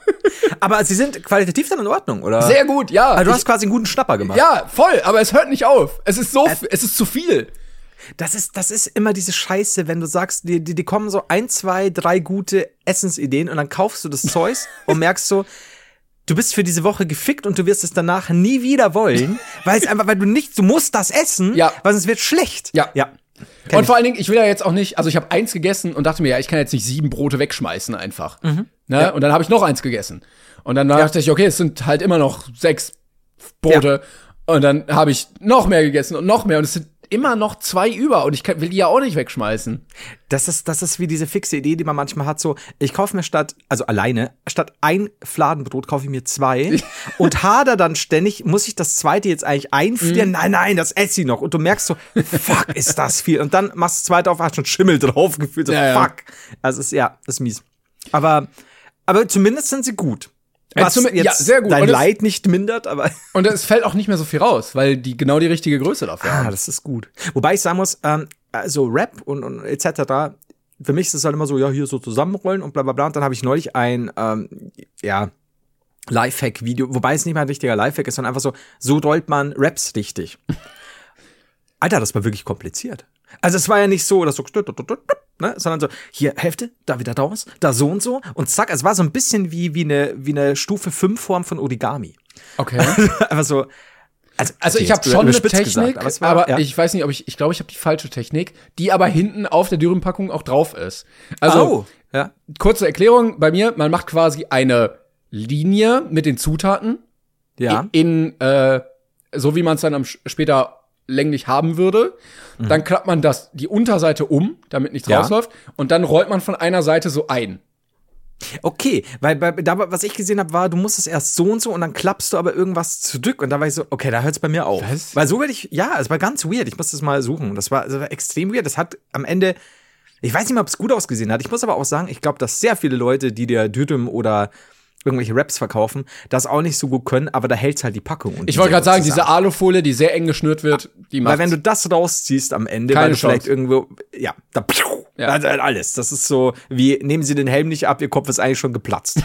Aber sie sind qualitativ dann in Ordnung, oder? Sehr gut, ja. Also du ich, hast quasi einen guten Schnapper gemacht. Ja, voll. Aber es hört nicht auf. Es ist so, es, es ist zu viel. Das ist, das ist immer diese Scheiße, wenn du sagst, die, die, die kommen so ein, zwei, drei gute Essensideen und dann kaufst du das Zeugs und merkst so, du bist für diese Woche gefickt und du wirst es danach nie wieder wollen, weil es einfach, weil du nicht, du musst das essen, ja. weil sonst wird schlecht. Ja. ja. Kenn und ich. Vor allen Dingen, ich will ja jetzt auch nicht, also ich habe eins gegessen und dachte mir, ja, ich kann jetzt nicht sieben Brote wegschmeißen einfach. Mhm. Ne? Ja. Und dann habe ich noch eins gegessen. Und dann ja. dachte ich, okay, es sind halt immer noch sechs Brote. Ja. Und dann habe ich noch mehr gegessen und noch mehr. Und es sind immer noch zwei über und ich kann, will die ja auch nicht wegschmeißen. Das ist, das ist wie diese fixe Idee, die man manchmal hat, so, ich kaufe mir statt, also alleine, statt ein Fladenbrot kaufe ich mir zwei und hader dann ständig, muss ich das zweite jetzt eigentlich einfrieren? Mm. Nein, nein, das esse ich noch. Und du merkst so, fuck, ist das viel. Und dann machst du das zweite auf, hast schon Schimmel drauf gefühlt, so, ja, fuck. Ja. Also, ist, ja, das ist mies. Aber, aber zumindest sind sie gut. Was jetzt ja, sehr gut. Dein Leid nicht mindert, aber. Und es fällt auch nicht mehr so viel raus, weil die genau die richtige Größe dafür haben. Ah, das ist gut. Wobei ich sagen muss, ähm, so Rap und, und et cetera, für mich ist es halt immer so, ja, hier so zusammenrollen und bla bla bla. Und dann habe ich neulich ein, ähm, ja, Lifehack-Video, wobei es nicht mal ein richtiger Lifehack ist, sondern einfach so, so rollt man Raps richtig. Alter, das war wirklich kompliziert. Also es war ja nicht so, dass so, ne, sondern so, hier Hälfte, da wieder raus, da so und so und zack, es war so ein bisschen wie wie eine wie eine Stufe fünf Form von Origami. Okay. Aber so also, also ich habe schon eine Technik, gesagt, aber, war, aber ja. ich weiß nicht, ob ich ich glaube, ich habe die falsche Technik, die aber hinten auf der Dürümpackung auch drauf ist. Also oh, ja. kurze Erklärung bei mir, man macht quasi eine Linie mit den Zutaten ja. in, in äh, so wie man es dann am später länglich haben würde, mhm. dann klappt man das die Unterseite um, damit nichts ja. rausläuft, und dann rollt man von einer Seite so ein. Okay, weil bei, da, was ich gesehen habe, war, du musst es erst so und so und dann klappst du aber irgendwas zurück und da war ich so, okay, da hört es bei mir auf. Was? Weil so werde ich, ja, es war ganz weird, ich muss das mal suchen. Das war, das war extrem weird. Das hat am Ende, ich weiß nicht mal, ob es gut ausgesehen hat. Ich muss aber auch sagen, ich glaube, dass sehr viele Leute, die dir Dürüm oder irgendwelche Raps verkaufen, das auch nicht so gut können, aber da hält's halt die Packung. Und ich wollte gerade sagen, diese Alufolie, die sehr eng geschnürt wird, die macht. Weil wenn du das rausziehst am Ende, weil du vielleicht irgendwo, ja, da, ja. Also alles. Das ist so, wie, nehmen Sie den Helm nicht ab, Ihr Kopf ist eigentlich schon geplatzt.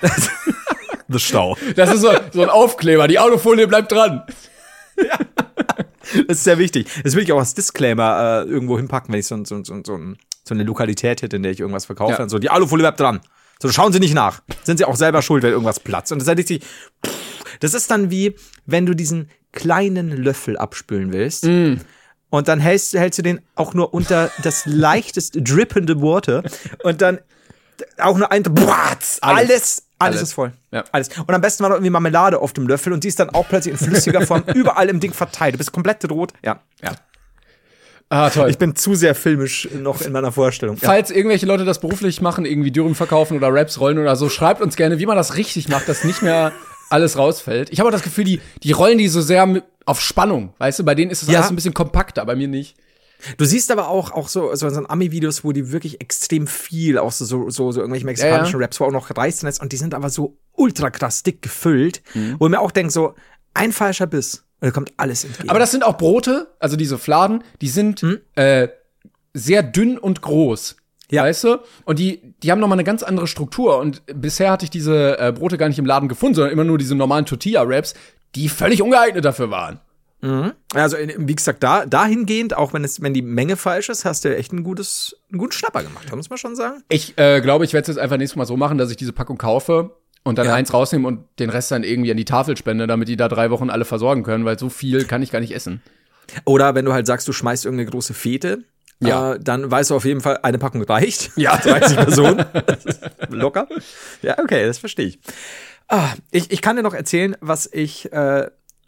Das Stau. Das ist so, so ein Aufkleber, die Alufolie bleibt dran. Ja. Das ist sehr wichtig. Das will ich auch als Disclaimer äh, irgendwo hinpacken, wenn ich so, so, so, so, so eine Lokalität hätte, in der ich irgendwas verkaufe. Ja. Dann so, die Alufolie bleibt dran. So, schauen Sie nicht nach. Sind Sie auch selber schuld, wenn irgendwas platzt. Und das ist richtig, das ist dann wie, wenn du diesen kleinen Löffel abspülen willst. Mm. Und dann hältst, hältst du den auch nur unter das leichtest drippende Water. Und dann auch nur ein, alles, alles, alles, alles ist voll. Ja. Alles. Und am besten war noch irgendwie Marmelade auf dem Löffel und die ist dann auch plötzlich in flüssiger Form überall im Ding verteilt. Du bist komplett rot. Ja, ja. Ah, toll. Ich bin zu sehr filmisch noch in meiner Vorstellung. Falls ja. irgendwelche Leute das beruflich machen, irgendwie Dürüm verkaufen oder Raps rollen oder so, schreibt uns gerne, wie man das richtig macht, dass nicht mehr alles rausfällt. Ich habe auch das Gefühl, die, die rollen die so sehr auf Spannung, weißt du? Bei denen ist es ja. alles ein bisschen kompakter, bei mir nicht. Du siehst aber auch, auch so, so in so Ami-Videos, wo die wirklich extrem viel, auch so, so, so, so irgendwelche mexikanischen ja, ja. Raps, wo auch noch Reis drin ist, und die sind aber so ultra krass dick gefüllt, mhm. wo ich mir auch denke, so, ein falscher Biss. Und da kommt alles entgegen. Aber das sind auch Brote, also diese Fladen, die sind hm? äh, sehr dünn und groß. Ja. Weißt du? Und die, die haben nochmal eine ganz andere Struktur. Und bisher hatte ich diese äh, Brote gar nicht im Laden gefunden, sondern immer nur diese normalen Tortilla-Wraps, die völlig ungeeignet dafür waren. Mhm. Also, wie gesagt, da, dahingehend, auch wenn es, wenn die Menge falsch ist, hast du echt ein gutes, einen guten Schnapper gemacht, muss man schon sagen. Ich äh, glaube, ich werde es jetzt einfach nächstes Mal so machen, dass ich diese Packung kaufe und dann ja. eins rausnehmen und den Rest dann irgendwie an die Tafel spende, damit die da drei Wochen alle versorgen können, weil so viel kann ich gar nicht essen. Oder wenn du halt sagst, du schmeißt irgendeine große Fete, ja. äh, dann weißt du auf jeden Fall, eine Packung reicht. Ja. dreißig Personen. Locker. Ja, okay, das verstehe ich. Ah, ich. Ich kann dir noch erzählen, was ich, äh,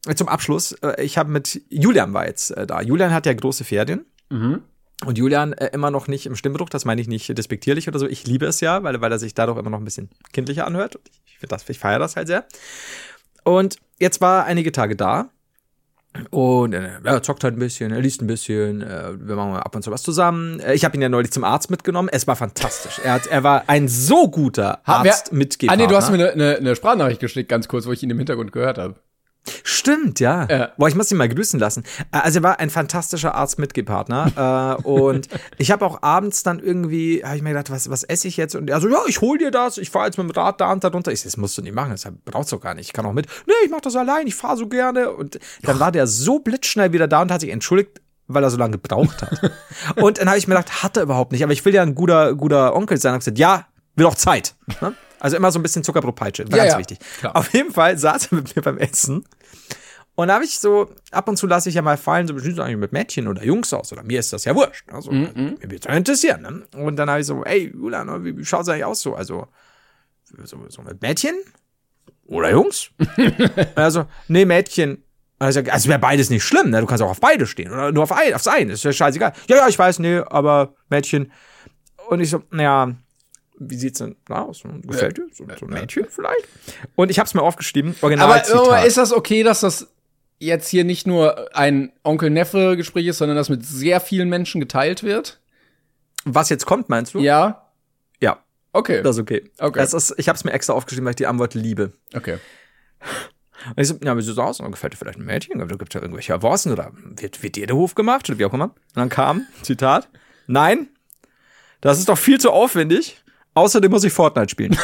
zum Abschluss, äh, ich habe mit Julian war jetzt äh, da. Julian hat ja große Ferien. Mhm. Und Julian äh, immer noch nicht im Stimmbruch, das meine ich nicht despektierlich oder so. Ich liebe es ja, weil, weil er sich dadurch immer noch ein bisschen kindlicher anhört. Ich, ich, das, ich feiere das halt sehr. Und jetzt war er einige Tage da. Und äh, er zockt halt ein bisschen, er liest ein bisschen, äh, wir machen mal ab und zu was zusammen. Äh, ich habe ihn ja neulich zum Arzt mitgenommen. Es war fantastisch. Er, hat, er war ein so guter Arzt-Mitgepartner. Ah nee, du hast mir eine, eine, eine Sprachnachricht geschickt, ganz kurz, wo ich ihn im Hintergrund gehört habe. Stimmt, ja. ja. Boah, ich muss ihn mal grüßen lassen. Also er war ein fantastischer Arzt-Mitgepartner. äh, und ich habe auch abends dann irgendwie, habe ich mir gedacht, was, was esse ich jetzt? Und er so, ja, ich hol dir das. Ich fahre jetzt mit dem Rad da und da runter. Ich so, das musst du nicht machen, das brauchst du gar nicht. Ich kann auch mit. Nee, ich mach das allein, ich fahre so gerne. Und dann war der so blitzschnell wieder da und hat sich entschuldigt, weil er so lange gebraucht hat. Und dann habe ich mir gedacht, hat er überhaupt nicht. Aber ich will ja ein guter, guter Onkel sein. Und gesagt, ja, will auch Zeit. Ne? Also immer so ein bisschen Zuckerbrotpeitsche, war ja, ganz ja, wichtig. klar. Auf jeden Fall saß er mit mir beim Essen. Und da habe ich so, ab und zu lasse ich ja mal fallen, so bestimmt eigentlich mit Mädchen oder Jungs aus. Oder mir ist das ja wurscht. Also, mm -mm. Mir wird das interessieren. Ne? Und dann habe ich so, ey, Julian, wie, wie schaut es eigentlich aus so? Also, so, so mit Mädchen? Oder Jungs? Also, nee, Mädchen. Also, also wäre beides nicht schlimm, ne? Du kannst auch auf beide stehen. Oder nur auf ein, aufs eine. Ist ja scheißegal. Ja, ja, ich weiß, nee, aber Mädchen. Und ich so, naja, wie sieht's denn aus? Gefällt dir? So, so ein Mädchen vielleicht? Und ich hab's mir aufgeschrieben. Aber, aber ist das okay, dass das jetzt hier nicht nur ein Onkel-Neffe-Gespräch ist, sondern dass mit sehr vielen Menschen geteilt wird? Was jetzt kommt, meinst du? Ja. Ja. Okay. Das ist okay. Okay. Das ist, ich hab's mir extra aufgeschrieben, weil ich die Antwort liebe. Okay. Und ich so, ja, wie sieht's aus? Und dann gefällt dir vielleicht ein Mädchen? Da gibt's ja irgendwelche Avancen oder wird, wird dir der Hof gemacht oder wie auch immer? Und dann kam, Zitat, nein, das ist doch viel zu aufwendig. Außerdem muss ich Fortnite spielen.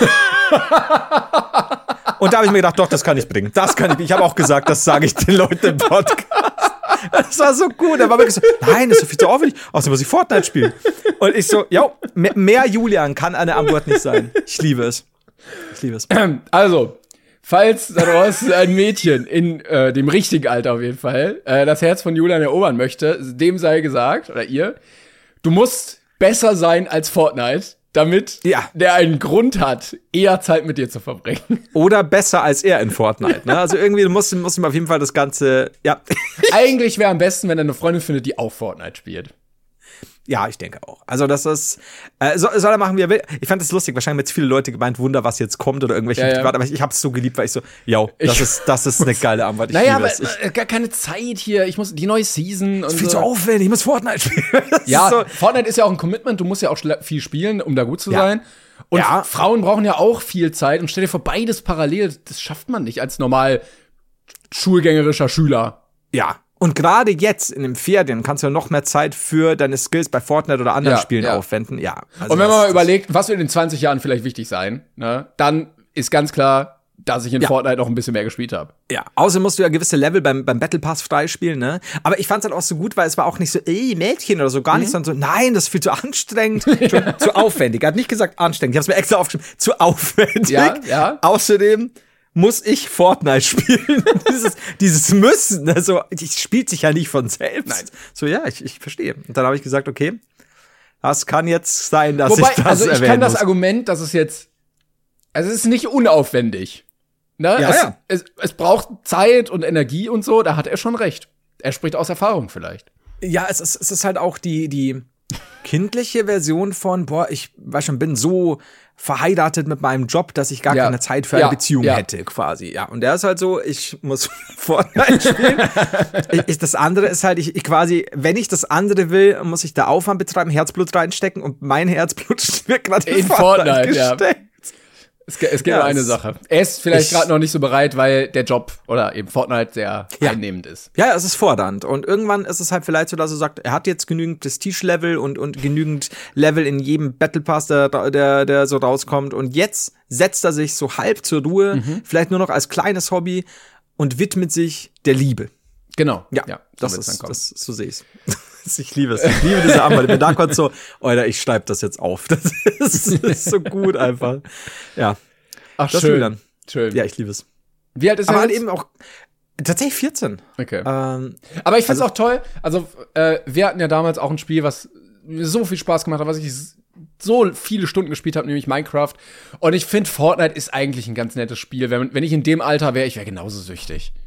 Und da habe ich mir gedacht, doch, das kann ich bringen. Das kann ich. Ich habe auch gesagt, das sage ich den Leuten im Podcast. Das war so gut. Da war wirklich so, nein, das ist so viel zu aufwendig. Außerdem muss ich Fortnite spielen. Und ich so, ja, mehr Julian kann eine Antwort nicht sein. Ich liebe es. Ich liebe es. Also, falls daraus ein Mädchen in äh, dem richtigen Alter auf jeden Fall äh, das Herz von Julian erobern möchte, dem sei gesagt, oder ihr, du musst besser sein als Fortnite, damit ja. der einen Grund hat, eher Zeit mit dir zu verbringen. Oder besser als er in Fortnite. Ne? Also irgendwie musst du musst ihm auf jeden Fall das Ganze, ja. Eigentlich wäre am besten, wenn er eine Freundin findet, die auch Fortnite spielt. Ja, ich denke auch. Also das ist, äh, soll, soll er machen, wie er will. Ich fand das lustig. Wahrscheinlich haben jetzt viele Leute gemeint, Wunder, was jetzt kommt oder irgendwelche. Ja, ja. Aber ich hab's so geliebt, weil ich so, ja, das ich ist, das ist eine geile Antwort. Ich naja, liebe aber es. Ich, gar keine Zeit hier. Ich muss die neue Season und viel so. zu aufwendig. Ich muss Fortnite spielen. Das ja, ist so. Fortnite ist ja auch ein Commitment. Du musst ja auch viel spielen, um da gut zu Ja. sein. Und Ja. Frauen brauchen ja auch viel Zeit. Und stell dir vor, beides parallel, das schafft man nicht als normal schulgängerischer Schüler. Ja. Und gerade jetzt in den Ferien kannst du ja noch mehr Zeit für deine Skills bei Fortnite oder anderen Ja, Spielen ja. aufwenden. Ja. Also Und wenn man das- mal überlegt, was wird in zwanzig Jahren vielleicht wichtig sein, ne, dann ist ganz klar, dass ich in Ja. Fortnite noch ein bisschen mehr gespielt habe. Ja, außerdem musst du ja gewisse Level beim, beim Battle Pass freispielen, ne? Aber ich fand's halt auch so gut, weil es war auch nicht so, ey, Mädchen oder so, gar Mhm. nicht, sondern so, nein, das ist viel zu anstrengend, schon zu aufwendig. Er hat nicht gesagt anstrengend, ich hab's mir extra aufgeschrieben, zu aufwendig. Ja, ja. Außerdem muss ich Fortnite spielen. dieses, dieses Müssen, also, es spielt sich ja nicht von selbst. Nein. So, ja, ich, ich verstehe. Und dann habe ich gesagt, okay, das kann jetzt sein, dass Wobei, ich das also ich erwähnen kann das muss. Argument, dass es jetzt, also es ist nicht unaufwendig. Ne? Ja, es, ja. Es, es braucht Zeit und Energie und so, da hat er schon recht. Er spricht aus Erfahrung vielleicht. Ja, es ist, es ist halt auch die, die kindliche Version von, boah, ich weiß schon, bin so verheiratet mit meinem Job, dass ich gar Ja. keine Zeit für eine Ja, Beziehung ja. hätte, quasi. Ja, und der ist halt so, ich muss Fortnite spielen. ich, ich, das andere ist halt, ich, ich quasi, wenn ich das andere will, muss ich da Aufwand betreiben, Herzblut reinstecken und mein Herzblut wird gerade in, In Fortnite, Fortnite, ja. gesteckt. Es, ge- es geht Ja, nur eine es- Sache. Er ist vielleicht ich- gerade noch nicht so bereit, weil der Job oder eben Fortnite sehr Ja. einnehmend ist. Ja, es ist fordernd. Und irgendwann ist es halt vielleicht so, dass er sagt, er hat jetzt genügend Prestige-Level und, und genügend Level in jedem Battle Pass, der, der, der so rauskommt. Und jetzt setzt er sich so halb zur Ruhe, Mhm. vielleicht nur noch als kleines Hobby und widmet sich der Liebe. Genau. Ja, so das wird's dann ist, kommen. das, so sehe ich's. Ich liebe es. Ich liebe diese Antwort. Ich bin da kurz so, Alter, ich schreibe das jetzt auf. Das ist, das ist so gut einfach. Ja. Ach, das schön. Julian. Schön. Ja, ich liebe es. Wie alt ist Aber er halt jetzt? eben auch tatsächlich vierzehn. Okay. Ähm, Aber ich find's also- auch toll. Also, äh, wir hatten ja damals auch ein Spiel, was mir so viel Spaß gemacht hat, was ich so viele Stunden gespielt habe, nämlich Minecraft. Und ich finde, Fortnite ist eigentlich ein ganz nettes Spiel. Wenn, wenn ich in dem Alter wäre, ich wäre genauso süchtig.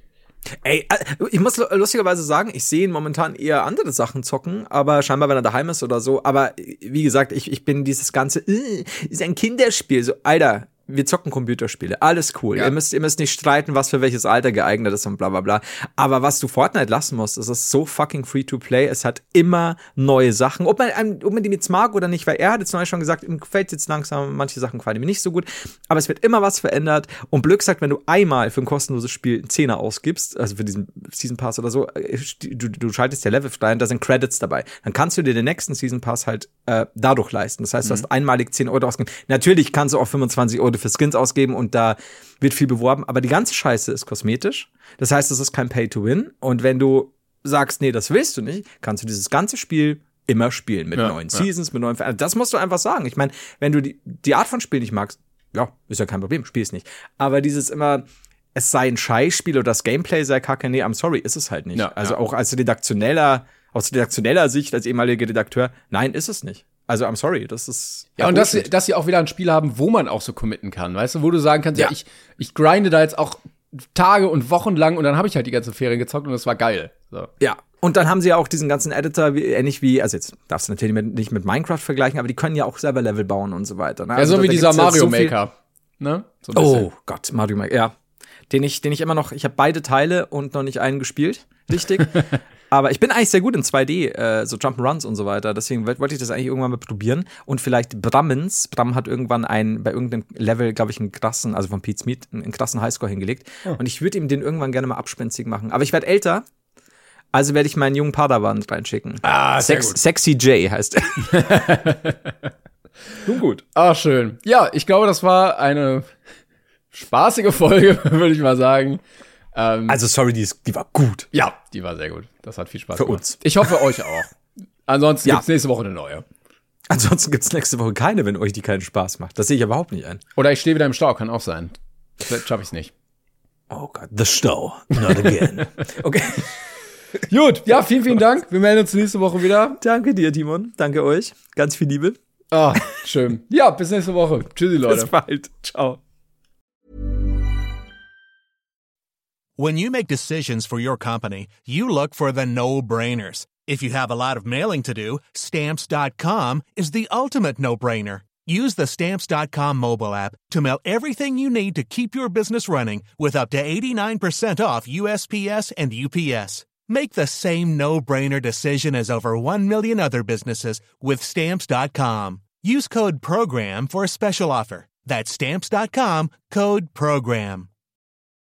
Ey, ich muss lustigerweise sagen, ich sehe ihn momentan eher andere Sachen zocken, aber scheinbar, wenn er daheim ist oder so. Aber wie gesagt, ich, ich bin dieses ganze, äh, ist ein Kinderspiel. So, Alter, wir zocken Computerspiele, alles cool. Ja. Ihr müsst, ihr müsst nicht streiten, was für welches Alter geeignet ist und bla bla bla. Aber was du Fortnite lassen musst, es ist so fucking free to play. Es hat immer neue Sachen. Ob man, ob man die jetzt mag oder nicht, weil er hat jetzt neu schon gesagt, ihm gefällt jetzt langsam, manche Sachen gefallen mir nicht so gut. Aber es wird immer was verändert. Und Blöck sagt, wenn du einmal für ein kostenloses Spiel einen Zehner ausgibst, also für diesen Season Pass oder so, du, du schaltest ja Level rein, da sind Credits dabei. Dann kannst du dir den nächsten Season Pass halt äh, dadurch leisten. Das heißt, du mhm. hast einmalig zehn Euro ausgegeben. Natürlich kannst du auch fünfundzwanzig Euro für Skins ausgeben und da wird viel beworben, aber die ganze Scheiße ist kosmetisch. Das heißt, es ist kein Pay-to-Win und wenn du sagst, nee, das willst du nicht, kannst du dieses ganze Spiel immer spielen mit ja, neuen ja. Seasons, mit neuen also das musst du einfach sagen. Ich meine, wenn du die, die Art von Spiel nicht magst, ja, ist ja kein Problem, spiel es nicht. Aber dieses immer, es sei ein Scheißspiel oder das Gameplay sei kacke, nee, I'm sorry, ist es halt nicht. Ja, also ja. auch als redaktioneller, aus redaktioneller Sicht, als ehemaliger Redakteur, nein, ist es nicht. Also, I'm sorry, das ist. Ja, und dass sie, dass sie auch wieder ein Spiel haben, wo man auch so committen kann, weißt du, wo du sagen kannst, ja, ja ich, ich grinde da jetzt auch Tage und Wochen lang und dann habe ich halt die ganze Ferien gezockt und das war geil. So. Ja, und dann haben sie ja auch diesen ganzen Editor, wie, ähnlich wie, also jetzt darfst du natürlich mit, nicht mit Minecraft vergleichen, aber die können ja auch selber Level bauen und so weiter. Ne? Ja, also so wie dieser Mario so Maker. Ne? So oh Gott, Mario Maker, ja. Den ich, den ich immer noch, ich habe beide Teile und noch nicht einen gespielt. Richtig. Aber ich bin eigentlich sehr gut in zwei D, äh, so Jump'n'Runs und so weiter. Deswegen wollte ich das eigentlich irgendwann mal probieren. Und vielleicht Brammens. Bram hat irgendwann einen, bei irgendeinem Level, glaube ich, einen krassen, also von Pete's Meat, einen krassen Highscore hingelegt. Oh. Und ich würde ihm den irgendwann gerne mal abspenstig machen. Aber ich werde älter. Also werde ich meinen jungen Padawan reinschicken. Ah, sehr Sex, gut. Sexy J heißt er. Nun gut. Ah, schön. Ja, ich glaube, das war eine spaßige Folge, würde ich mal sagen. Ähm, also sorry, die, ist, die war gut. Ja, die war sehr gut. Das hat viel Spaß für gemacht. uns. Ich hoffe, euch auch. Ansonsten ja. gibt's nächste Woche eine neue. Ansonsten gibt's nächste Woche keine, wenn euch die keinen Spaß macht. Das sehe ich überhaupt nicht ein. Oder ich stehe wieder im Stau, kann auch sein. Vielleicht schaffe ich's nicht. Oh Gott, the Stau. Not again. Okay. Gut, ja, vielen, vielen Dank. Wir melden uns nächste Woche wieder. Danke dir, Timon. Danke euch. Ganz viel Liebe. Ah, schön. Ja, bis nächste Woche. Tschüssi, Leute. Bis bald. Ciao. When you make decisions for your company, you look for the no-brainers. If you have a lot of mailing to do, Stamps dot com is the ultimate no-brainer. Use the Stamps dot com mobile app to mail everything you need to keep your business running with up to eighty-nine percent off U S P S and U P S. Make the same no-brainer decision as over one million other businesses with Stamps dot com. Use code PROGRAM for a special offer. That's Stamps dot com, code PROGRAM.